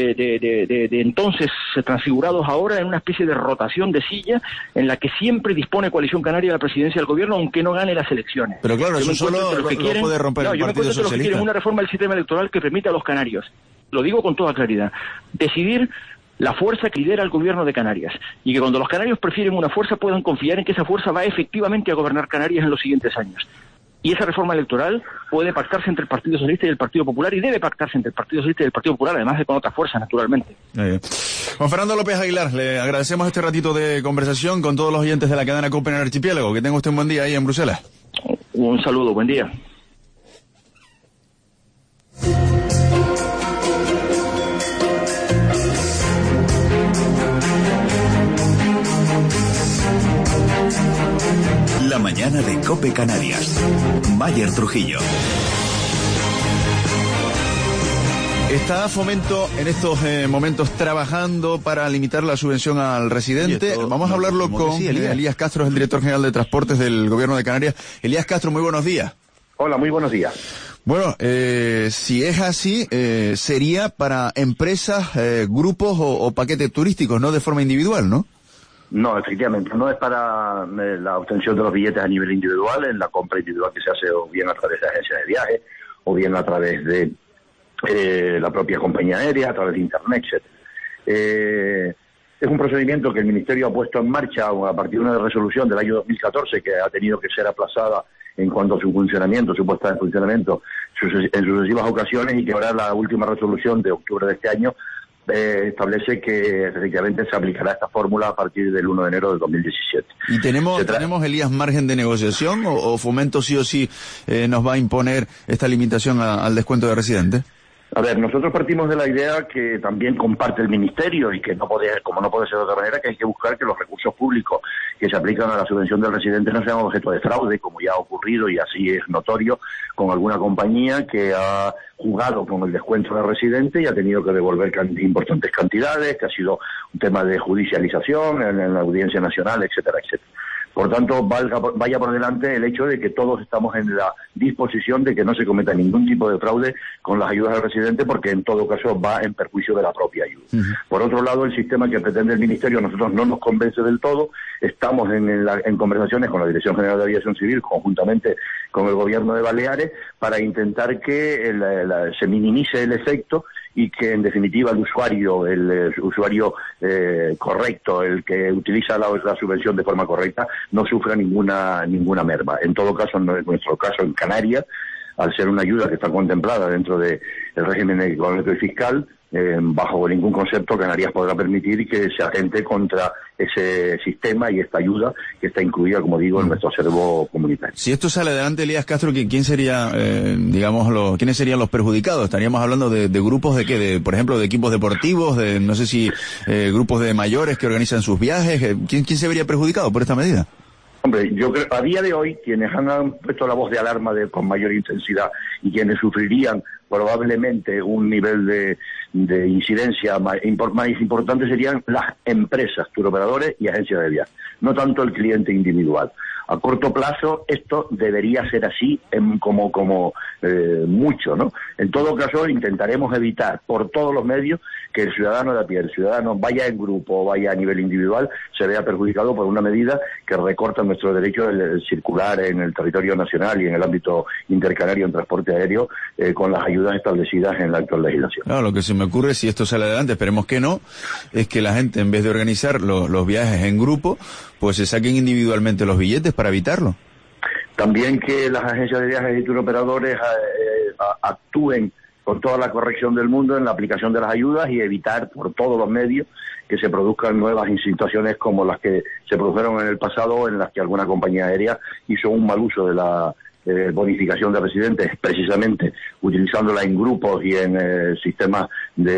entonces transfigurados ahora en una especie de rotación de silla en la que siempre dispone Coalición Canaria de la presidencia del gobierno aunque no gane las elecciones. Pero claro, eso solo lo puede romper el Partido Socialista. Los que quieren una reforma del sistema electoral que permita a los canarios, lo digo con toda claridad, decidir la fuerza que lidera el gobierno de Canarias, y que cuando los canarios prefieren una fuerza puedan confiar en que esa fuerza va efectivamente a gobernar Canarias en los siguientes años. Y esa reforma electoral puede pactarse entre el Partido Socialista y el Partido Popular, y debe pactarse entre el Partido Socialista y el Partido Popular, además de con otras fuerzas, naturalmente. Juan Fernando López Aguilar, le agradecemos este ratito de conversación con todos los oyentes de la cadena COPE en el archipiélago. Que tenga usted un buen día ahí en Bruselas. Un saludo, buen día. La mañana de COPE Canarias. Mayer Trujillo. Está Fomento en estos momentos trabajando para limitar la subvención al residente. Vamos a hablarlo con Elías Castro, es el director general de Transportes del Gobierno de Canarias. Elías Castro, muy buenos días. Hola, muy buenos días. Bueno, si es así, sería para empresas, grupos o paquetes turísticos, no de forma individual, ¿no? No, efectivamente, no es para la obtención de los billetes a nivel individual, en la compra individual que se hace o bien a través de agencias de viaje, o bien a través de la propia compañía aérea, a través de Internet, etc. Es un procedimiento que el Ministerio ha puesto en marcha a partir de una resolución del año 2014 que ha tenido que ser aplazada en cuanto a su funcionamiento, su puesta en funcionamiento en sucesivas ocasiones, y que ahora la última resolución de octubre de este año establece que efectivamente se aplicará esta fórmula a partir del 1 de enero de 2017. ¿Y tenemos, Elías, margen de negociación o Fomento sí o sí nos va a imponer esta limitación al descuento de residentes? A ver, nosotros partimos de la idea que también comparte el Ministerio y que como no puede ser de otra manera, que hay que buscar que los recursos públicos que se aplican a la subvención del residente no sean objeto de fraude, como ya ha ocurrido y así es notorio con alguna compañía que ha jugado con el descuento del residente y ha tenido que devolver importantes cantidades, que ha sido un tema de judicialización en la Audiencia Nacional, etcétera, etcétera. Por tanto, vaya por delante el hecho de que todos estamos en la disposición de que no se cometa ningún tipo de fraude con las ayudas al residente, porque en todo caso va en perjuicio de la propia ayuda. Por otro lado, el sistema que pretende el Ministerio a nosotros no nos convence del todo. Estamos en conversaciones con la Dirección General de Aviación Civil, conjuntamente con el Gobierno de Baleares, para intentar que se minimice el efecto y que en definitiva el usuario correcto, el que utiliza la subvención de forma correcta, no sufra ninguna merma. En todo caso, no es nuestro caso en Canarias. al ser una ayuda que está contemplada dentro del régimen económico y fiscal, bajo ningún concepto Canarias podrá permitir que se atente contra ese sistema y esta ayuda que está incluida, como digo, en nuestro acervo comunitario. Si esto sale adelante, Elías Castro, ¿quién sería, quiénes serían los perjudicados? Estaríamos hablando de grupos de qué, por ejemplo, de equipos deportivos, de no sé si grupos de mayores que organizan sus viajes. ¿Quién se vería perjudicado por esta medida? Hombre, yo creo a día de hoy quienes han puesto la voz de alarma con mayor intensidad y quienes sufrirían probablemente un nivel de incidencia más importante serían las empresas, turoperadores y agencias de viajes, no tanto el cliente individual. A corto plazo esto debería ser así como mucho, ¿no? En todo caso intentaremos evitar por todos los medios que el ciudadano de a pie, el ciudadano vaya en grupo o vaya a nivel individual, se vea perjudicado por una medida que recorta nuestro derecho de circular en el territorio nacional y en el ámbito intercanario en transporte aéreo con las ayudas establecidas en la actual legislación. Claro, lo que se me ocurre, si esto sale adelante, esperemos que no, es que la gente, en vez de organizar los viajes en grupo, pues se saquen individualmente los billetes para evitarlo. También que las agencias de viajes y turoperadores actúen con toda la corrección del mundo en la aplicación de las ayudas y evitar por todos los medios que se produzcan nuevas situaciones como las que se produjeron en el pasado, en las que alguna compañía aérea hizo un mal uso de la bonificación de residentes, precisamente utilizándola en grupos y en sistemas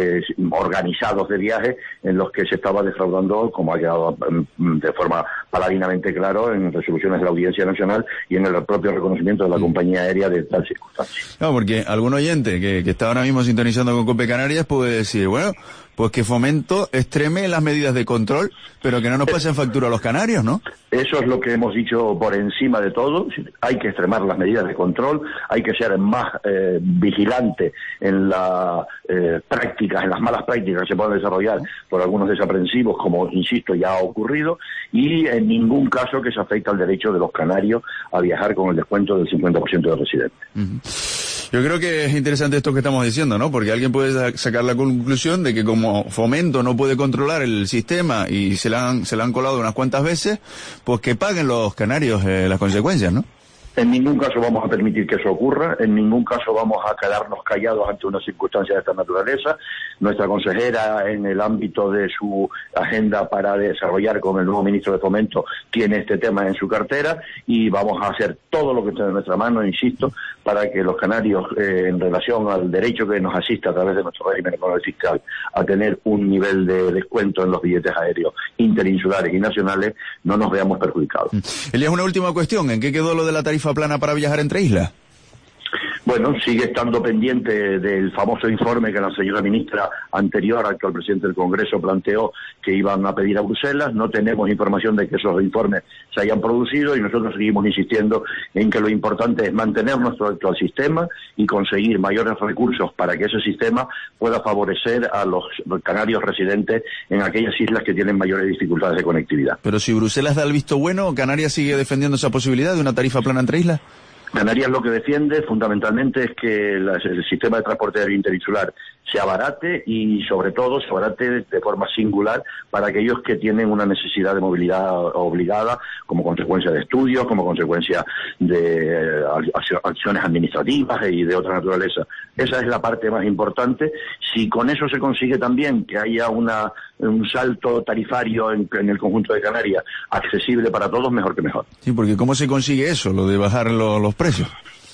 organizados de viajes en los que se estaba defraudando, como ha quedado de forma paladinamente claro en resoluciones de la Audiencia Nacional y en el propio reconocimiento de la compañía aérea de tal circunstancia. No, porque algún oyente que está ahora mismo sintonizando con COPE Canarias puede decir, bueno, pues que Fomento extreme las medidas de control, pero que no nos pasen factura a los canarios, ¿no? Eso es lo que hemos dicho por encima de todo. Hay que extremar las medidas de control, hay que ser más vigilante en las prácticas, en las malas prácticas que se pueden desarrollar por algunos desaprensivos, como, insisto, ya ha ocurrido, y en ningún caso que se afecte al derecho de los canarios a viajar con el descuento del 50% de residentes. Yo creo que es interesante esto que estamos diciendo, ¿no? Porque alguien puede sacar la conclusión de que como Fomento no puede controlar el sistema y se la han colado unas cuantas veces, pues que paguen los canarios las consecuencias, ¿no? En ningún caso vamos a permitir que eso ocurra, en ningún caso vamos a quedarnos callados ante una circunstancia de esta naturaleza. Nuestra consejera, en el ámbito de su agenda para desarrollar con el nuevo ministro de Fomento, tiene este tema en su cartera y vamos a hacer todo lo que esté en nuestra mano, insisto, para que los canarios, en relación al derecho que nos asiste a través de nuestro régimen económico fiscal a tener un nivel de descuento en los billetes aéreos interinsulares y nacionales, no nos veamos perjudicados. Elías, una última cuestión. ¿En qué quedó lo de la tarifa plana para viajar entre islas? Bueno, sigue estando pendiente del famoso informe que la señora ministra anterior, actual presidente del Congreso, planteó que iban a pedir a Bruselas. No tenemos información de que esos informes se hayan producido y nosotros seguimos insistiendo en que lo importante es mantener nuestro actual sistema y conseguir mayores recursos para que ese sistema pueda favorecer a los canarios residentes en aquellas islas que tienen mayores dificultades de conectividad. Pero si Bruselas da el visto bueno, ¿Canarias sigue defendiendo esa posibilidad de una tarifa plana entre islas? Canarias lo que defiende fundamentalmente es que el sistema de transporte aéreo interinsular se abarate y sobre todo se abarate de forma singular para aquellos que tienen una necesidad de movilidad obligada como consecuencia de estudios, como consecuencia de acciones administrativas y de otra naturaleza. Esa es la parte más importante. Si con eso se consigue también que haya un salto tarifario en el conjunto de Canarias accesible para todos, mejor que mejor. Sí, porque ¿cómo se consigue eso, lo de bajar los precios?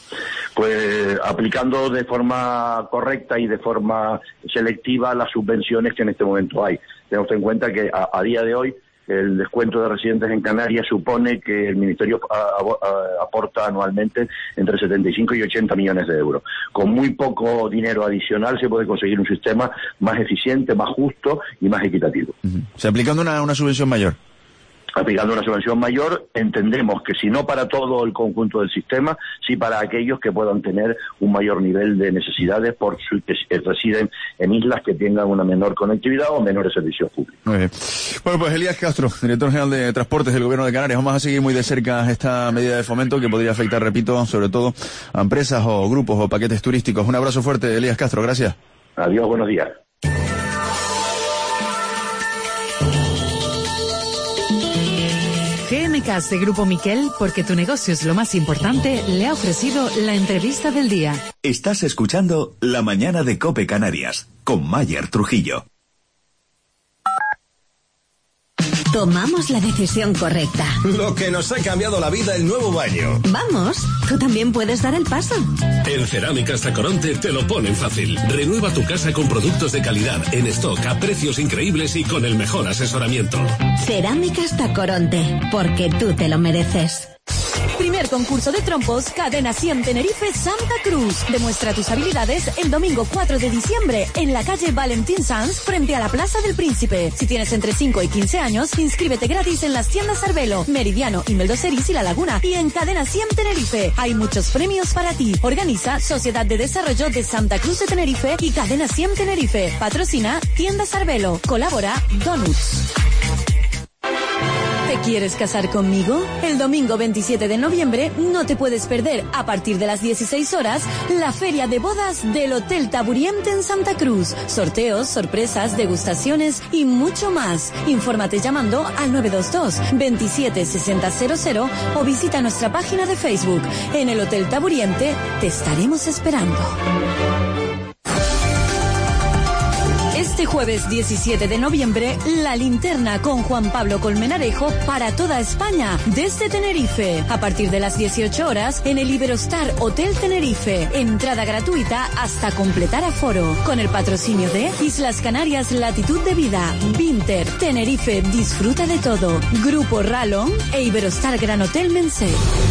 Pues aplicando de forma correcta y de forma selectiva las subvenciones que en este momento hay. Tenemos en cuenta que a día de hoy el descuento de residentes en Canarias supone que el Ministerio aporta anualmente entre 75 y 80 millones de euros. Con muy poco dinero adicional se puede conseguir un sistema más eficiente, más justo y más equitativo. O sea, aplicando una subvención mayor. Aplicando una subvención mayor, entendemos que si no para todo el conjunto del sistema, sí para aquellos que puedan tener un mayor nivel de necesidades que residen en islas que tengan una menor conectividad o menores servicios públicos. Muy bien. Bueno, pues Elías Castro, director general de Transportes del Gobierno de Canarias, vamos a seguir muy de cerca esta medida de fomento que podría afectar, repito, sobre todo a empresas o grupos o paquetes turísticos. Un abrazo fuerte, Elías Castro, gracias. Adiós, buenos días. GM Cerámicas de Grupo Miquel, porque tu negocio es lo más importante, le ha ofrecido la entrevista del día. Estás escuchando La Mañana de COPE Canarias, con Mayer Trujillo. Tomamos la decisión correcta. Lo que nos ha cambiado la vida, el nuevo baño. Vamos, tú también puedes dar el paso. En Cerámicas Tacoronte te lo ponen fácil. Renueva tu casa con productos de calidad, en stock, a precios increíbles y con el mejor asesoramiento. Cerámicas Tacoronte, porque tú te lo mereces. Primer concurso de trompos, Cadena 100 Tenerife Santa Cruz. Demuestra tus habilidades el domingo 4 de diciembre en la calle Valentín Sanz frente a la Plaza del Príncipe. Si tienes entre 5 y 15 años, inscríbete gratis en las tiendas Arbelo, Meridiano, Imeldo Ceris y La Laguna y en Cadena 100 Tenerife. Hay muchos premios para ti. Organiza Sociedad de Desarrollo de Santa Cruz de Tenerife y Cadena 100 Tenerife. Patrocina Tiendas Arbelo. Colabora Donuts. ¿Te quieres casar conmigo? El domingo 27 de noviembre no te puedes perder, a partir de las 16 horas, la feria de bodas del Hotel Taburiente en Santa Cruz. Sorteos, sorpresas, degustaciones y mucho más. Infórmate llamando al 922 27 60 00 o visita nuestra página de Facebook. En el Hotel Taburiente te estaremos esperando. Este jueves 17 de noviembre, La Linterna con Juan Pablo Colmenarejo para toda España, desde Tenerife. A partir de las 18 horas, en el Iberostar Hotel Tenerife. Entrada gratuita hasta completar aforo. Con el patrocinio de Islas Canarias Latitud de Vida, Vinter, Tenerife Disfruta de Todo, Grupo Ralon e Iberostar Gran Hotel Mensé.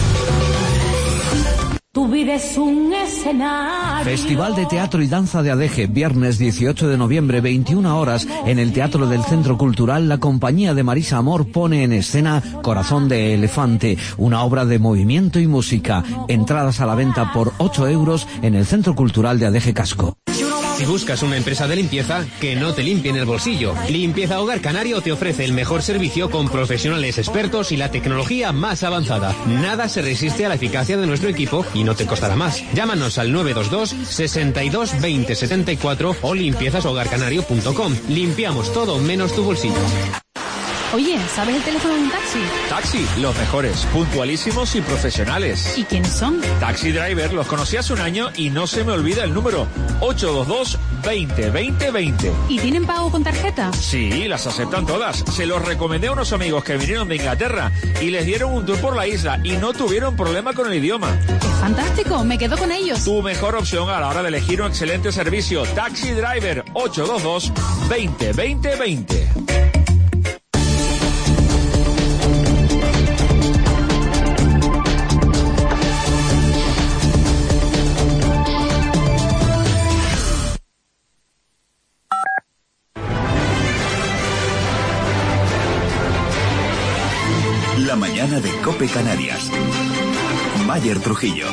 Tu vida es un escenario. Festival de Teatro y Danza de Adeje, viernes 18 de noviembre, 21 horas, en el Teatro del Centro Cultural. La compañía de Marisa Amor pone en escena Corazón de Elefante, una obra de movimiento y música. Entradas a la venta por 8 euros en el Centro Cultural de Adeje Casco. Si buscas una empresa de limpieza, que no te limpien el bolsillo. Limpieza Hogar Canario te ofrece el mejor servicio con profesionales expertos y la tecnología más avanzada. Nada se resiste a la eficacia de nuestro equipo y no te costará más. Llámanos al 922 62 20 74 o limpiezashogarcanario.com. Limpiamos todo menos tu bolsillo. Oye, ¿sabes el teléfono de un taxi? Taxi, los mejores, puntualísimos y profesionales. ¿Y quiénes son? Taxi Driver, los conocí hace un año y no se me olvida el número, 822 20 20 20. ¿Y tienen pago con tarjeta? Sí, las aceptan todas. Se los recomendé a unos amigos que vinieron de Inglaterra y les dieron un tour por la isla y no tuvieron problema con el idioma. ¡Es fantástico! Me quedo con ellos. Tu mejor opción a la hora de elegir un excelente servicio. Taxi Driver, 822 20 20 20. La mañana de COPE Canarias. Mayer Trujillo.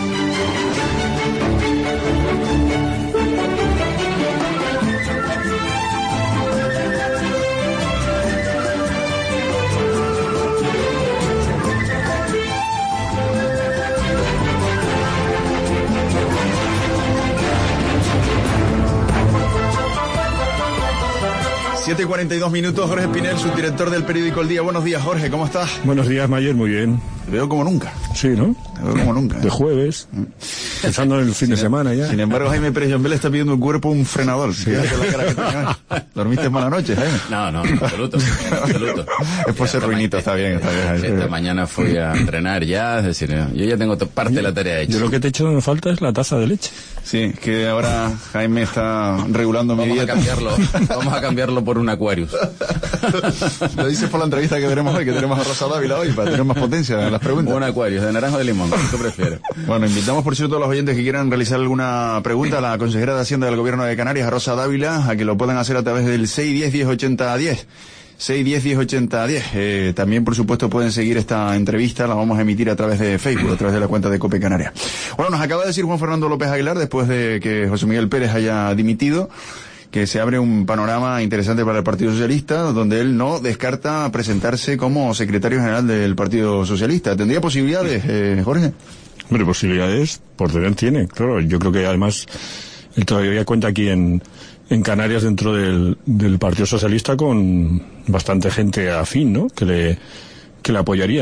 Siete y 42 minutos, Jorge Espinel, subdirector del periódico El Día. Buenos días, Jorge, ¿cómo estás? Buenos días, Mayer, muy bien. Te veo como nunca. Sí, ¿no? Te veo como nunca. De jueves, pensando en el fin de semana ya. Sin embargo, Jaime Pérez Llombel está pidiendo el cuerpo un frenador. Sí. La cara que tenía. ¿Dormiste mala noche, Jaime? No, en absoluto. Es por ser ruinito, está bien. Esta mañana fui a entrenar ya, es decir, yo ya tengo parte de la tarea hecha. Yo lo que te he hecho falta es la taza de leche. Sí, que ahora Jaime está regulando mi dieta. Vamos a cambiarlo por un Aquarius. Lo dices por la entrevista que tenemos hoy, que tenemos a Rosa Dávila hoy, para tener más potencia en las preguntas. Un Aquarius, de naranja o de limón, ¿qué tú prefieres? Bueno, invitamos, por cierto, a los oyentes que quieran realizar alguna pregunta a la consejera de Hacienda del Gobierno de Canarias, a Rosa Dávila, a que lo puedan hacer a través del 610-1080-10. 610-1080-10. También, por supuesto, pueden seguir esta entrevista, la vamos a emitir a través de Facebook, a través de la cuenta de COPE Canarias. Bueno, nos acaba de decir Juan Fernando López Aguilar, después de que José Miguel Pérez haya dimitido, que se abre un panorama interesante para el Partido Socialista, donde él no descarta presentarse como secretario general del Partido Socialista. ¿Tendría posibilidades, Jorge? Hombre, posibilidades por tener tiene, claro. Yo creo que además él todavía cuenta aquí en Canarias, dentro del Partido Socialista, con bastante gente afín, ¿no? Que le apoyaría.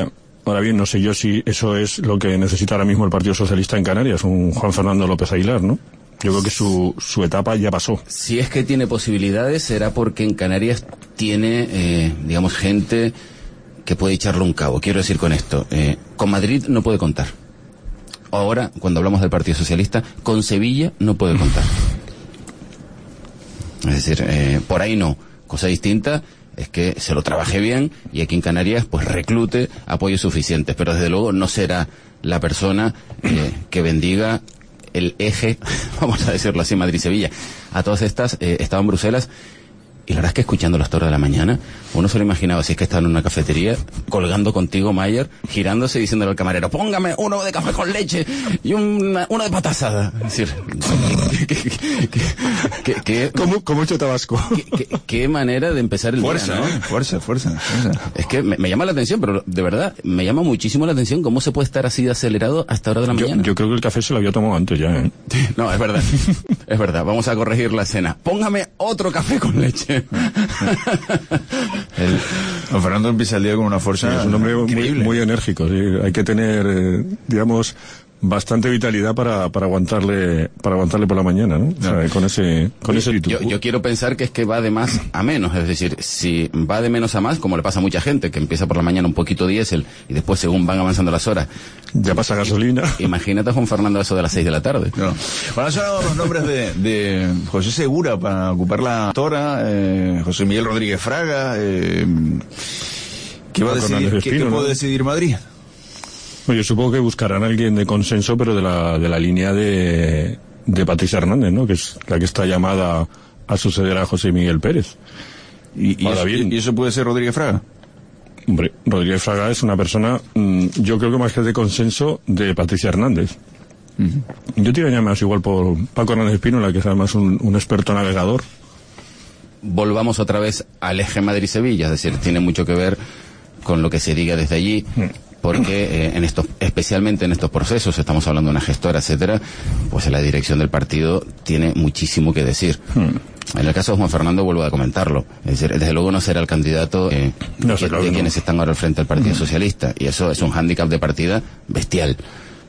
Ahora bien, no sé yo si eso es lo que necesita ahora mismo el Partido Socialista en Canarias, un Juan Fernando López Aguilar, ¿no? Yo creo que su etapa ya pasó. Si es que tiene posibilidades, será porque en Canarias tiene, digamos, gente que puede echarle un cabo. Quiero decir con esto, con Madrid no puede contar. Ahora, cuando hablamos del Partido Socialista, con Sevilla no puede contar. Es decir, por ahí no. Cosa distinta es que se lo trabaje bien y aquí en Canarias pues reclute apoyos suficientes, pero desde luego no será la persona que bendiga el eje, vamos a decirlo así, Madrid-Sevilla. A todas estas, estaba en Bruselas y la verdad es que escuchando las horas de la mañana, uno se lo imaginaba, si es que está en una cafetería, colgando contigo, Mayer, girándose y diciéndole al camarero, póngame uno de café con leche y uno de pata asada. Es decir, ¿Cómo hecho Tabasco? Qué manera de empezar el fuerza, día, ¿no? Fuerza. Es que me llama la atención, pero de verdad, me llama muchísimo la atención cómo se puede estar así de acelerado hasta hora de la mañana. Yo creo que el café se lo había tomado antes ya, ¿eh? No, es verdad. Es verdad. Vamos a corregir la escena. Póngame otro café con leche. Don Fernando empieza el día con una fuerza. Sí, es un hombre muy enérgico. Sí. Hay que tener, digamos, bastante vitalidad para aguantarle por la mañana, ¿no? O sea, con ese ritmo. Yo quiero pensar que es que va de más a menos, es decir, si va de menos a más, como le pasa a mucha gente, que empieza por la mañana un poquito diésel y después según van avanzando las horas ya pasa gasolina. Imagínate a Juan Fernando eso de las 6 de la tarde. No. Bueno, son los nombres de José Segura para ocupar la tora, José Miguel Rodríguez Fraga, ¿qué va a decidir? ¿Qué puede decidir Madrid? Yo supongo que buscarán a alguien de consenso, pero de la línea de Patricia Hernández, ¿no? Que es la que está llamada a suceder a José Miguel Pérez. ¿Y eso puede ser Rodríguez Fraga? Hombre, Rodríguez Fraga es una persona, yo creo que más que de consenso, de Patricia Hernández. Uh-huh. Yo tiraría más igual por Paco Hernández Espínola, que es además un experto navegador. Volvamos otra vez al eje Madrid-Sevilla, es decir, tiene mucho que ver con lo que se diga desde allí. Porque especialmente en estos procesos, estamos hablando de una gestora, etcétera, pues la dirección del partido tiene muchísimo que decir. En el caso de Juan Fernando, vuelvo a comentarlo, es decir, desde luego no será el candidato de quienes están ahora al frente del Partido Socialista, y eso es un hándicap de partida bestial.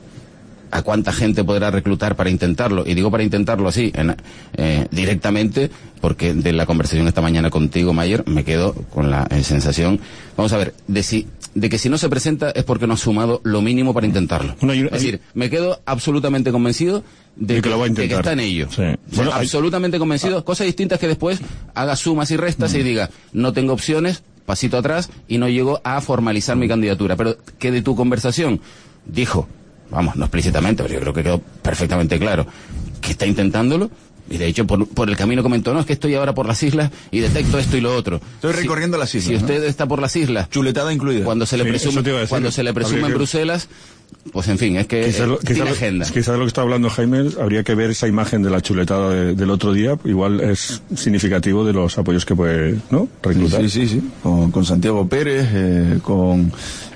¿A cuánta gente podrá reclutar para intentarlo? Y digo para intentarlo así, directamente, porque de la conversación esta mañana contigo, Mayer, me quedo con la sensación, vamos a ver, de que si no se presenta es porque no ha sumado lo mínimo para intentarlo. Es decir, me quedo absolutamente convencido de que, lo va a intentar. De que está en ello. Sí. Bueno, absolutamente convencido. Cosa distinta es que después haga sumas y restas y diga, no tengo opciones, pasito atrás y no llego a formalizar mi candidatura. Pero que de tu conversación dijo, vamos, no explícitamente, pero yo creo que quedó perfectamente claro, que está intentándolo, y de hecho por el camino comentó, no, es que estoy ahora por las islas y detecto esto y lo otro. Estoy recorriendo las islas. Si usted está por las islas, chuletada incluida. Cuando se le presume en Bruselas, pues en fin, es que tiene agenda. Quizás lo que está hablando Jaime, habría que ver esa imagen de la chuletada del otro día, igual es significativo de los apoyos que puede, ¿no?, reclutar. Sí. Con Santiago Pérez, con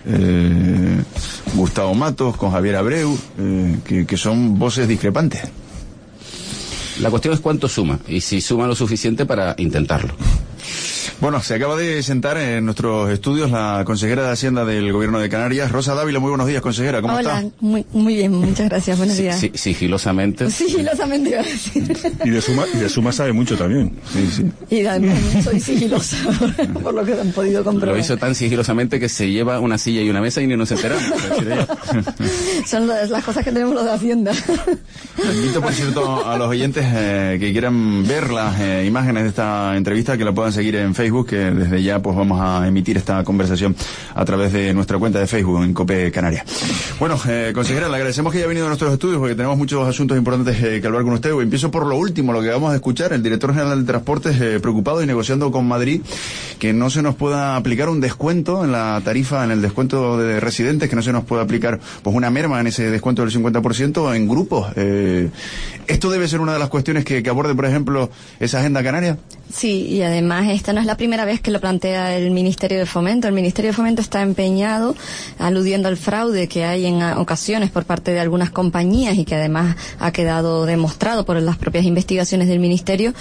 Gustavo Matos, con Javier Abreu, que son voces discrepantes. La cuestión es cuánto suma, y si suma lo suficiente para intentarlo. Bueno, se acaba de sentar en nuestros estudios la consejera de Hacienda del Gobierno de Canarias, Rosa Dávila. Muy buenos días, consejera. ¿Cómo está? Hola, muy bien, muchas gracias. Buenos días. Sigilosamente. Sigilosamente iba a decir. Y de suma sabe mucho también. Sí. Y también soy sigilosa, por lo que han podido comprobar. Lo hizo tan sigilosamente que se lleva una silla y una mesa y ni nos enteramos. Son las cosas que tenemos los de Hacienda. Invito, por cierto, a los oyentes que quieran ver las imágenes de esta entrevista, que la puedan seguir en Facebook, que desde ya pues vamos a emitir esta conversación a través de nuestra cuenta de Facebook en COPE Canarias. Bueno, consejera, le agradecemos que haya venido a nuestros estudios porque tenemos muchos asuntos importantes que hablar con usted. Empiezo por lo último, lo que vamos a escuchar, el director general de Transportes preocupado y negociando con Madrid que no se nos pueda aplicar un descuento en la tarifa, en el descuento de residentes, que no se nos pueda aplicar pues una merma en ese descuento del 50% en grupos. ¿Esto debe ser una de las cuestiones que aborde, por ejemplo, esa agenda canaria? Sí, y además esta no es la primera vez que lo plantea el Ministerio de Fomento. El Ministerio de Fomento está empeñado, aludiendo al fraude que hay en ocasiones por parte de algunas compañías y que además ha quedado demostrado por las propias investigaciones del Ministerio,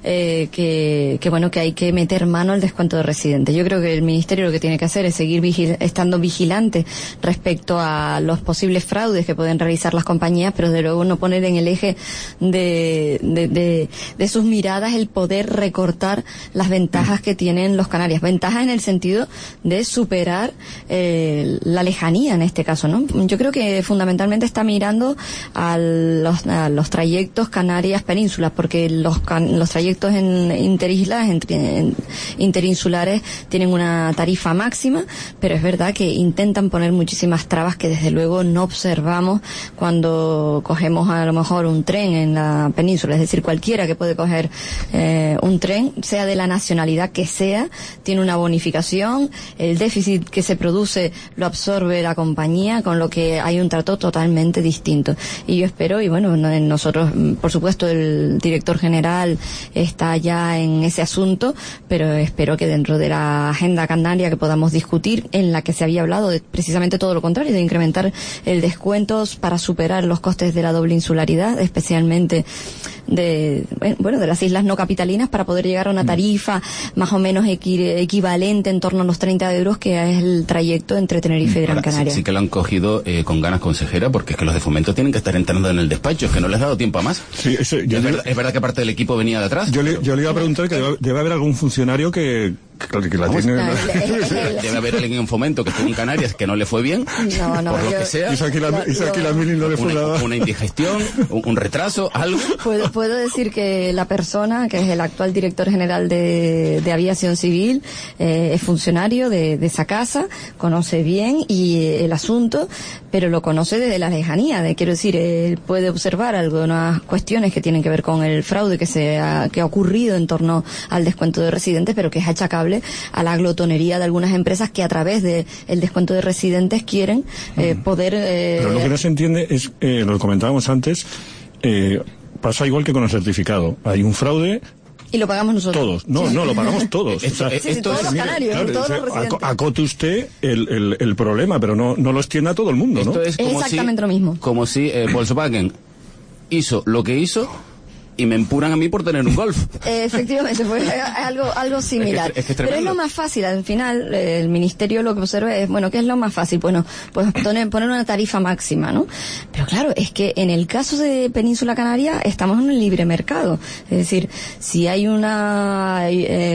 que hay que meter mano al descuento de residentes. Yo creo que el Ministerio lo que tiene que hacer es seguir estando vigilante respecto a los posibles fraudes que pueden realizar las compañías, pero de luego no poner en el eje de sus miradas el poder recortar las ventajas que tienen los Canarias. Ventajas en el sentido de superar la lejanía en este caso, ¿no? Yo creo que fundamentalmente está mirando a los trayectos Canarias-Penínsulas, porque los trayectos en interislas, interinsulares, tienen una tarifa máxima, pero es verdad que intentan poner muchísimas trabas que desde luego no observamos cuando cogemos a lo mejor un tren en la península. Es decir, cualquiera que puede coger un tren, sea de la nacionalidad que sea, tiene una bonificación, el déficit que se produce lo absorbe la compañía, con lo que hay un trato totalmente distinto. Y yo espero, y bueno, nosotros, por supuesto, el director general está ya en ese asunto, pero espero que dentro de la agenda canaria que podamos discutir, en la que se había hablado de precisamente todo lo contrario, de incrementar el descuento para superar los costes de la doble insularidad, especialmente de las islas no capitalinas, para poder llegar a una tarifa más o menos equivalente en torno a los 30 euros, que es el trayecto entre Tenerife y Gran Canaria. Sí que lo han cogido con ganas, consejera, porque es que los de Fomento tienen que estar entrando en el despacho, es que no les ha dado tiempo a más. Sí, ¿Es verdad que parte del equipo venía de atrás? Yo le iba a preguntar que debe haber algún funcionario que la tiene... Debe haber alguien en Fomento que estuvo en Canarias que no le fue bien, por lo que sea. Hizo aquí la mini, no le fue nada. Una indigestión, un retraso, algo. Puedo decir que la persona, que es el actual director general de Aviación Civil, es funcionario de esa casa, conoce bien el asunto, pero lo conoce desde la lejanía. Quiero decir, él puede observar algunas cuestiones que tienen que ver con el fraude que ha ocurrido en torno al descuento de residentes, pero que es achacable a la glotonería de algunas empresas que a través del descuento de residentes quieren poder... Pero lo que no se entiende es, lo comentábamos antes, pasa igual que con el certificado. Hay un fraude... Y lo pagamos nosotros. Todos. No, lo pagamos todos. Todos los canarios, todos los residentes. Acote usted el problema, pero no lo extienda a todo el mundo, ¿no? Esto es exactamente lo mismo. Como si Volkswagen hizo lo que hizo y me empuran a mí por tener un Golf. Efectivamente, fue algo similar. Pero es lo más fácil. Al final, el Ministerio lo que observa es, ¿qué es lo más fácil? Bueno, pues poner una tarifa máxima, ¿no? Pero claro, es que en el caso de Península Canaria estamos en el libre mercado. Es decir, si hay unas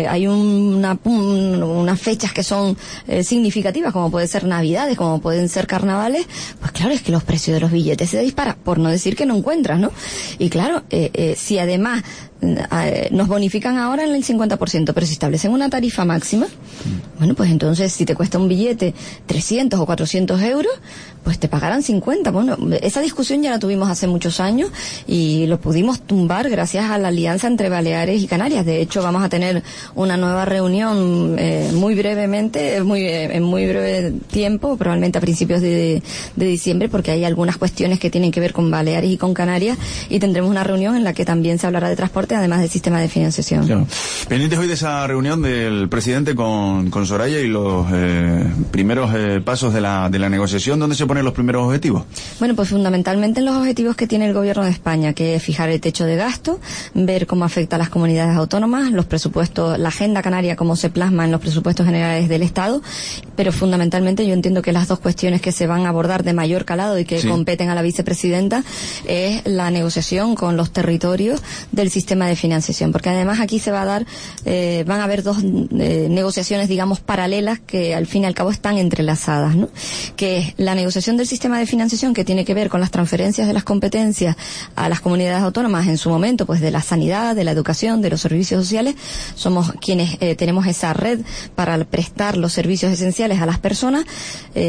fechas que son significativas, como puede ser Navidades, como pueden ser carnavales, pues claro, es que los precios de los billetes se disparan, por no decir que no encuentras, ¿no? Y claro, si además nos bonifican ahora en el 50%, pero si establecen una tarifa máxima, bueno, pues entonces si te cuesta un billete 300 o 400 euros, pues te pagarán 50. Bueno, esa discusión ya la tuvimos hace muchos años y lo pudimos tumbar gracias a la alianza entre Baleares y Canarias. De hecho, vamos a tener una nueva reunión muy brevemente, en muy breve tiempo, probablemente a principios de diciembre, porque hay algunas cuestiones que tienen que ver con Baleares y con Canarias, y tendremos una reunión en la que también se hablará de transporte, además del sistema de financiación. Claro. Pendientes hoy de esa reunión del presidente con Soraya y los primeros pasos de la negociación. ¿Dónde se ponen los primeros objetivos? Bueno, pues fundamentalmente en los objetivos que tiene el Gobierno de España, que es fijar el techo de gasto, ver cómo afecta a las comunidades autónomas, los presupuestos, la agenda canaria, cómo se plasma en los presupuestos generales del Estado, pero fundamentalmente yo entiendo que las dos cuestiones que se van a abordar de mayor calado y que competen a la vicepresidenta es la negociación con los territorios del sistema de financiación, porque además aquí se va a dar, van a haber dos negociaciones, digamos, paralelas, que al fin y al cabo están entrelazadas, ¿no? Que es la negociación del sistema de financiación, que tiene que ver con las transferencias de las competencias a las comunidades autónomas en su momento, pues de la sanidad, de la educación, de los servicios sociales. Somos quienes tenemos esa red para prestar los servicios esenciales a las personas,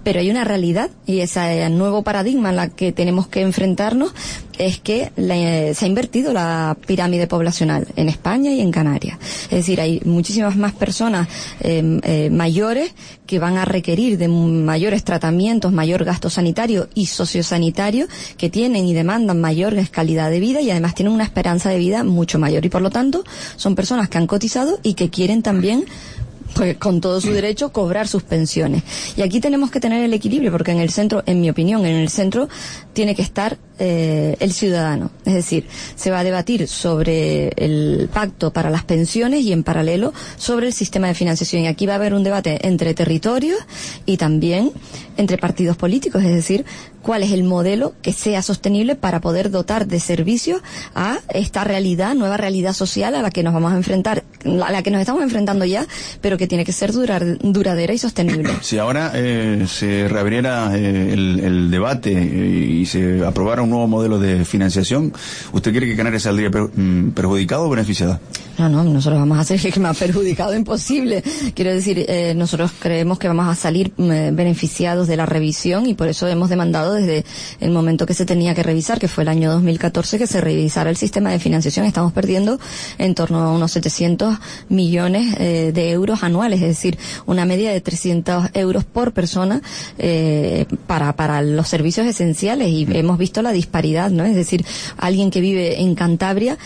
Pero hay una realidad, y ese nuevo paradigma en la que tenemos que enfrentarnos es que se ha invertido la pirámide poblacional en España y en Canarias. Es decir, hay muchísimas más personas mayores que van a requerir de mayores tratamientos, mayor gasto sanitario y sociosanitario, que tienen y demandan mayor calidad de vida y además tienen una esperanza de vida mucho mayor. Y por lo tanto, son personas que han cotizado y que quieren también, pues con todo su derecho, cobrar sus pensiones. Y aquí tenemos que tener el equilibrio, porque en el centro, en mi opinión, en el centro tiene que estar el ciudadano. Es decir, se va a debatir sobre el pacto para las pensiones y en paralelo sobre el sistema de financiación. Y aquí va a haber un debate entre territorios y también entre partidos políticos, es decir, cuál es el modelo que sea sostenible para poder dotar de servicios a esta realidad, nueva realidad social a la que nos vamos a enfrentar, a la que nos estamos enfrentando ya, pero que tiene que ser duradera y sostenible. Si ahora se reabriera el debate y se aprobara un nuevo modelo de financiación, ¿usted cree que Canarias saldría perjudicado o beneficiada? No, nosotros vamos a hacer que más perjudicado imposible. Quiero decir, nosotros creemos que vamos a salir beneficiados de la revisión y por eso hemos demandado desde el momento que se tenía que revisar, que fue el año 2014, que se revisara el sistema de financiación. Estamos perdiendo en torno a unos 700 millones de euros anuales, es decir, una media de 300 euros por persona para los servicios esenciales, y hemos visto la disparidad, ¿no? Es decir, alguien que vive en Cantabria,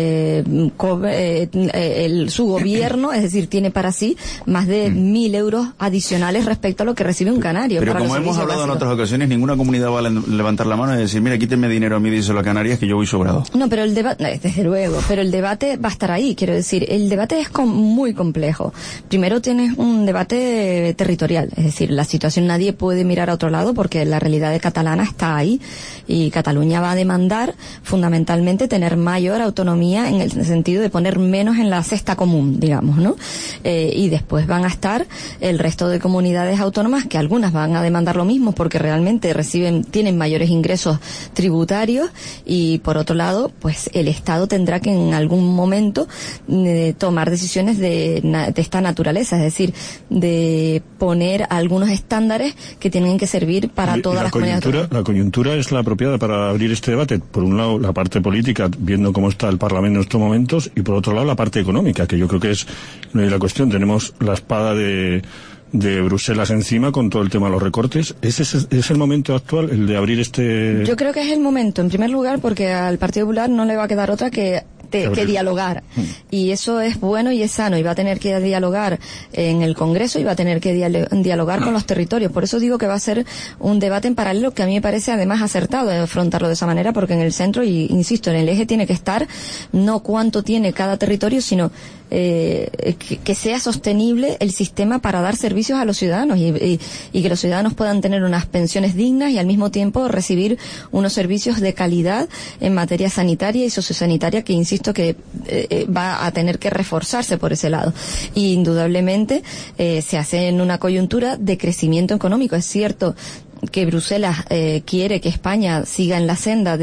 su gobierno, es decir, tiene para sí más de 1.000 euros adicionales respecto a lo que recibe un canario. Pero como hemos hablado en otras ocasiones, ninguna comunidad va a levantar la mano y decir, mira, quítenme dinero a mí, díselo a Canarias, que yo voy sobrado. No, pero el debate, desde luego, pero el debate va a estar ahí. Quiero decir, el debate es muy complejo. Primero tienes un debate territorial, es decir, la situación, nadie puede mirar a otro lado porque la realidad catalana está ahí, y Cataluña va a demandar fundamentalmente tener mayor autonomía en el sentido de poner menos en la cesta común, digamos, ¿no? Y después van a estar el resto de comunidades autónomas, que algunas van a demandar lo mismo porque realmente tienen mayores ingresos tributarios, y por otro lado, pues el Estado tendrá que en algún momento tomar decisiones de esta naturaleza, es decir, de poner algunos estándares que tienen que servir para todas las comunidades autónomas. La coyuntura es la apropiada para abrir este debate. Por un lado, la parte política, viendo cómo está el Parlamento en estos momentos, y por otro lado, la parte económica, que yo creo que es la cuestión. Tenemos la espada de Bruselas encima con todo el tema de los recortes. ¿Es el momento actual, el de abrir este...? Yo creo que es el momento, en primer lugar, porque al Partido Popular no le va a quedar otra que dialogar, y eso es bueno y es sano, y va a tener que dialogar en el Congreso y va a tener que dialogar con los territorios. Por eso digo que va a ser un debate en paralelo, que a mí me parece además acertado afrontarlo de esa manera, porque en el centro, y insisto, en el eje tiene que estar no cuánto tiene cada territorio, sino que sea sostenible el sistema para dar servicios a los ciudadanos y que los ciudadanos puedan tener unas pensiones dignas y al mismo tiempo recibir unos servicios de calidad en materia sanitaria y sociosanitaria, que insisto que va a tener que reforzarse por ese lado. Y indudablemente se hace en una coyuntura de crecimiento económico. Es cierto que Bruselas quiere que España siga en la senda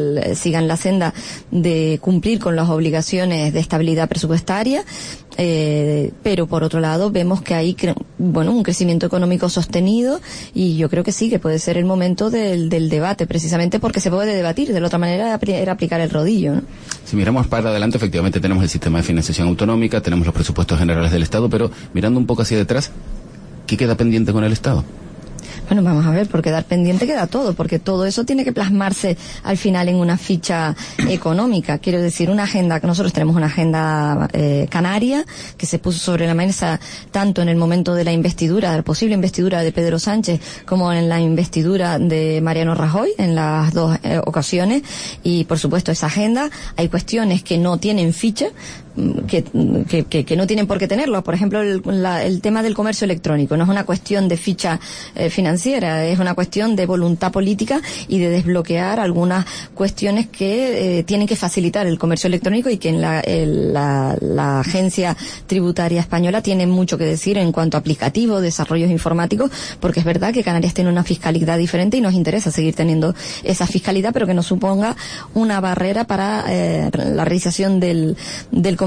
de cumplir con las obligaciones de estabilidad presupuestaria, pero por otro lado vemos que hay un crecimiento económico sostenido, y yo creo que sí, que puede ser el momento del debate, precisamente porque se puede debatir. De la otra manera era aplicar el rodillo, ¿no? Si miramos para adelante, efectivamente tenemos el sistema de financiación autonómica, tenemos los presupuestos generales del Estado, pero mirando un poco hacia detrás, ¿qué queda pendiente con el Estado? Bueno, vamos a ver, por quedar pendiente queda todo, porque todo eso tiene que plasmarse al final en una ficha económica. Quiero decir, una agenda, que nosotros tenemos una agenda canaria, que se puso sobre la mesa tanto en el momento de la investidura, de la posible investidura de Pedro Sánchez, como en la investidura de Mariano Rajoy, en las dos ocasiones, y por supuesto esa agenda, hay cuestiones que no tienen ficha, que no tienen por qué tenerlo. Por ejemplo, el tema del comercio electrónico no es una cuestión de ficha financiera, es una cuestión de voluntad política y de desbloquear algunas cuestiones que tienen que facilitar el comercio electrónico, y que en la agencia tributaria española tiene mucho que decir en cuanto a aplicativos, desarrollos informáticos, porque es verdad que Canarias tiene una fiscalidad diferente y nos interesa seguir teniendo esa fiscalidad, pero que no suponga una barrera para la realización del comercio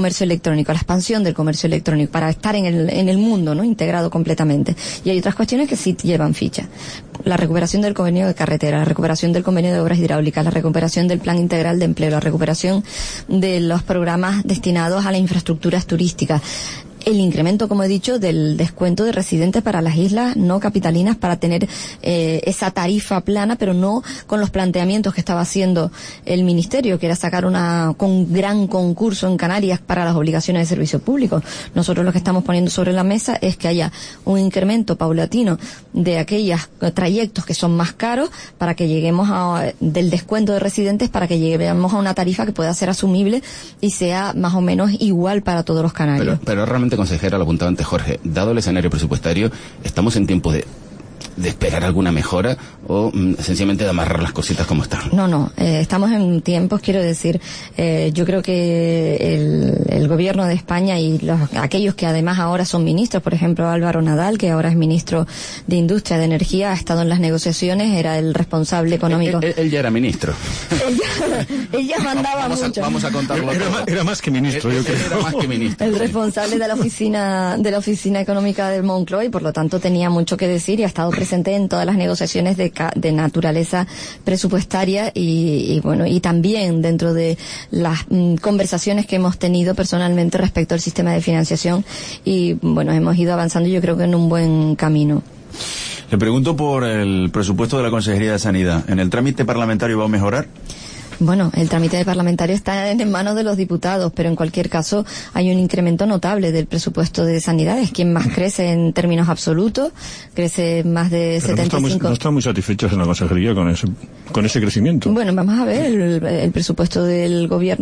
comercio electrónico, a la expansión del comercio electrónico, para estar en el mundo, ¿no? Integrado completamente. Y hay otras cuestiones que sí llevan ficha. La recuperación del convenio de carretera, la recuperación del convenio de obras hidráulicas, la recuperación del plan integral de empleo, la recuperación de los programas destinados a las infraestructuras turísticas. El incremento, como he dicho, del descuento de residentes para las islas no capitalinas, para tener esa tarifa plana, pero no con los planteamientos que estaba haciendo el Ministerio, que era sacar un gran concurso en Canarias para las obligaciones de servicio público. Nosotros lo que estamos poniendo sobre la mesa es que haya un incremento paulatino de aquellos trayectos que son más caros, para que lleguemos del descuento de residentes, para que lleguemos a una tarifa que pueda ser asumible y sea más o menos igual para todos los canarios. Pero realmente, consejera, lo apuntaba antes Jorge, dado el escenario presupuestario, ¿estamos en tiempo de esperar alguna mejora o sencillamente de amarrar las cositas como están? No, estamos en tiempos, quiero decir, yo creo que el gobierno de España y aquellos que además ahora son ministros, por ejemplo Álvaro Nadal, que ahora es ministro de Industria, de Energía, ha estado en las negociaciones, era el responsable económico. Él ya era ministro. Él ya mandaba mucho. Vamos a contarlo. Era más que ministro, yo creo. Era más que ministro. El responsable de la oficina económica del Moncloa, y por lo tanto tenía mucho que decir y ha estado presente en todas las negociaciones de naturaleza presupuestaria y bueno, y también dentro de las conversaciones que hemos tenido personalmente respecto al sistema de financiación, y bueno, hemos ido avanzando yo creo que en un buen camino. Le pregunto por el presupuesto de la Consejería de Sanidad. ¿En el trámite parlamentario va a mejorar? Bueno, el trámite parlamentario está en manos de los diputados, pero en cualquier caso hay un incremento notable del presupuesto de sanidad. Es quien más crece en términos absolutos, crece más de pero 75. No están muy satisfechos en la consejería con ese crecimiento. Bueno, vamos a ver el presupuesto del gobierno.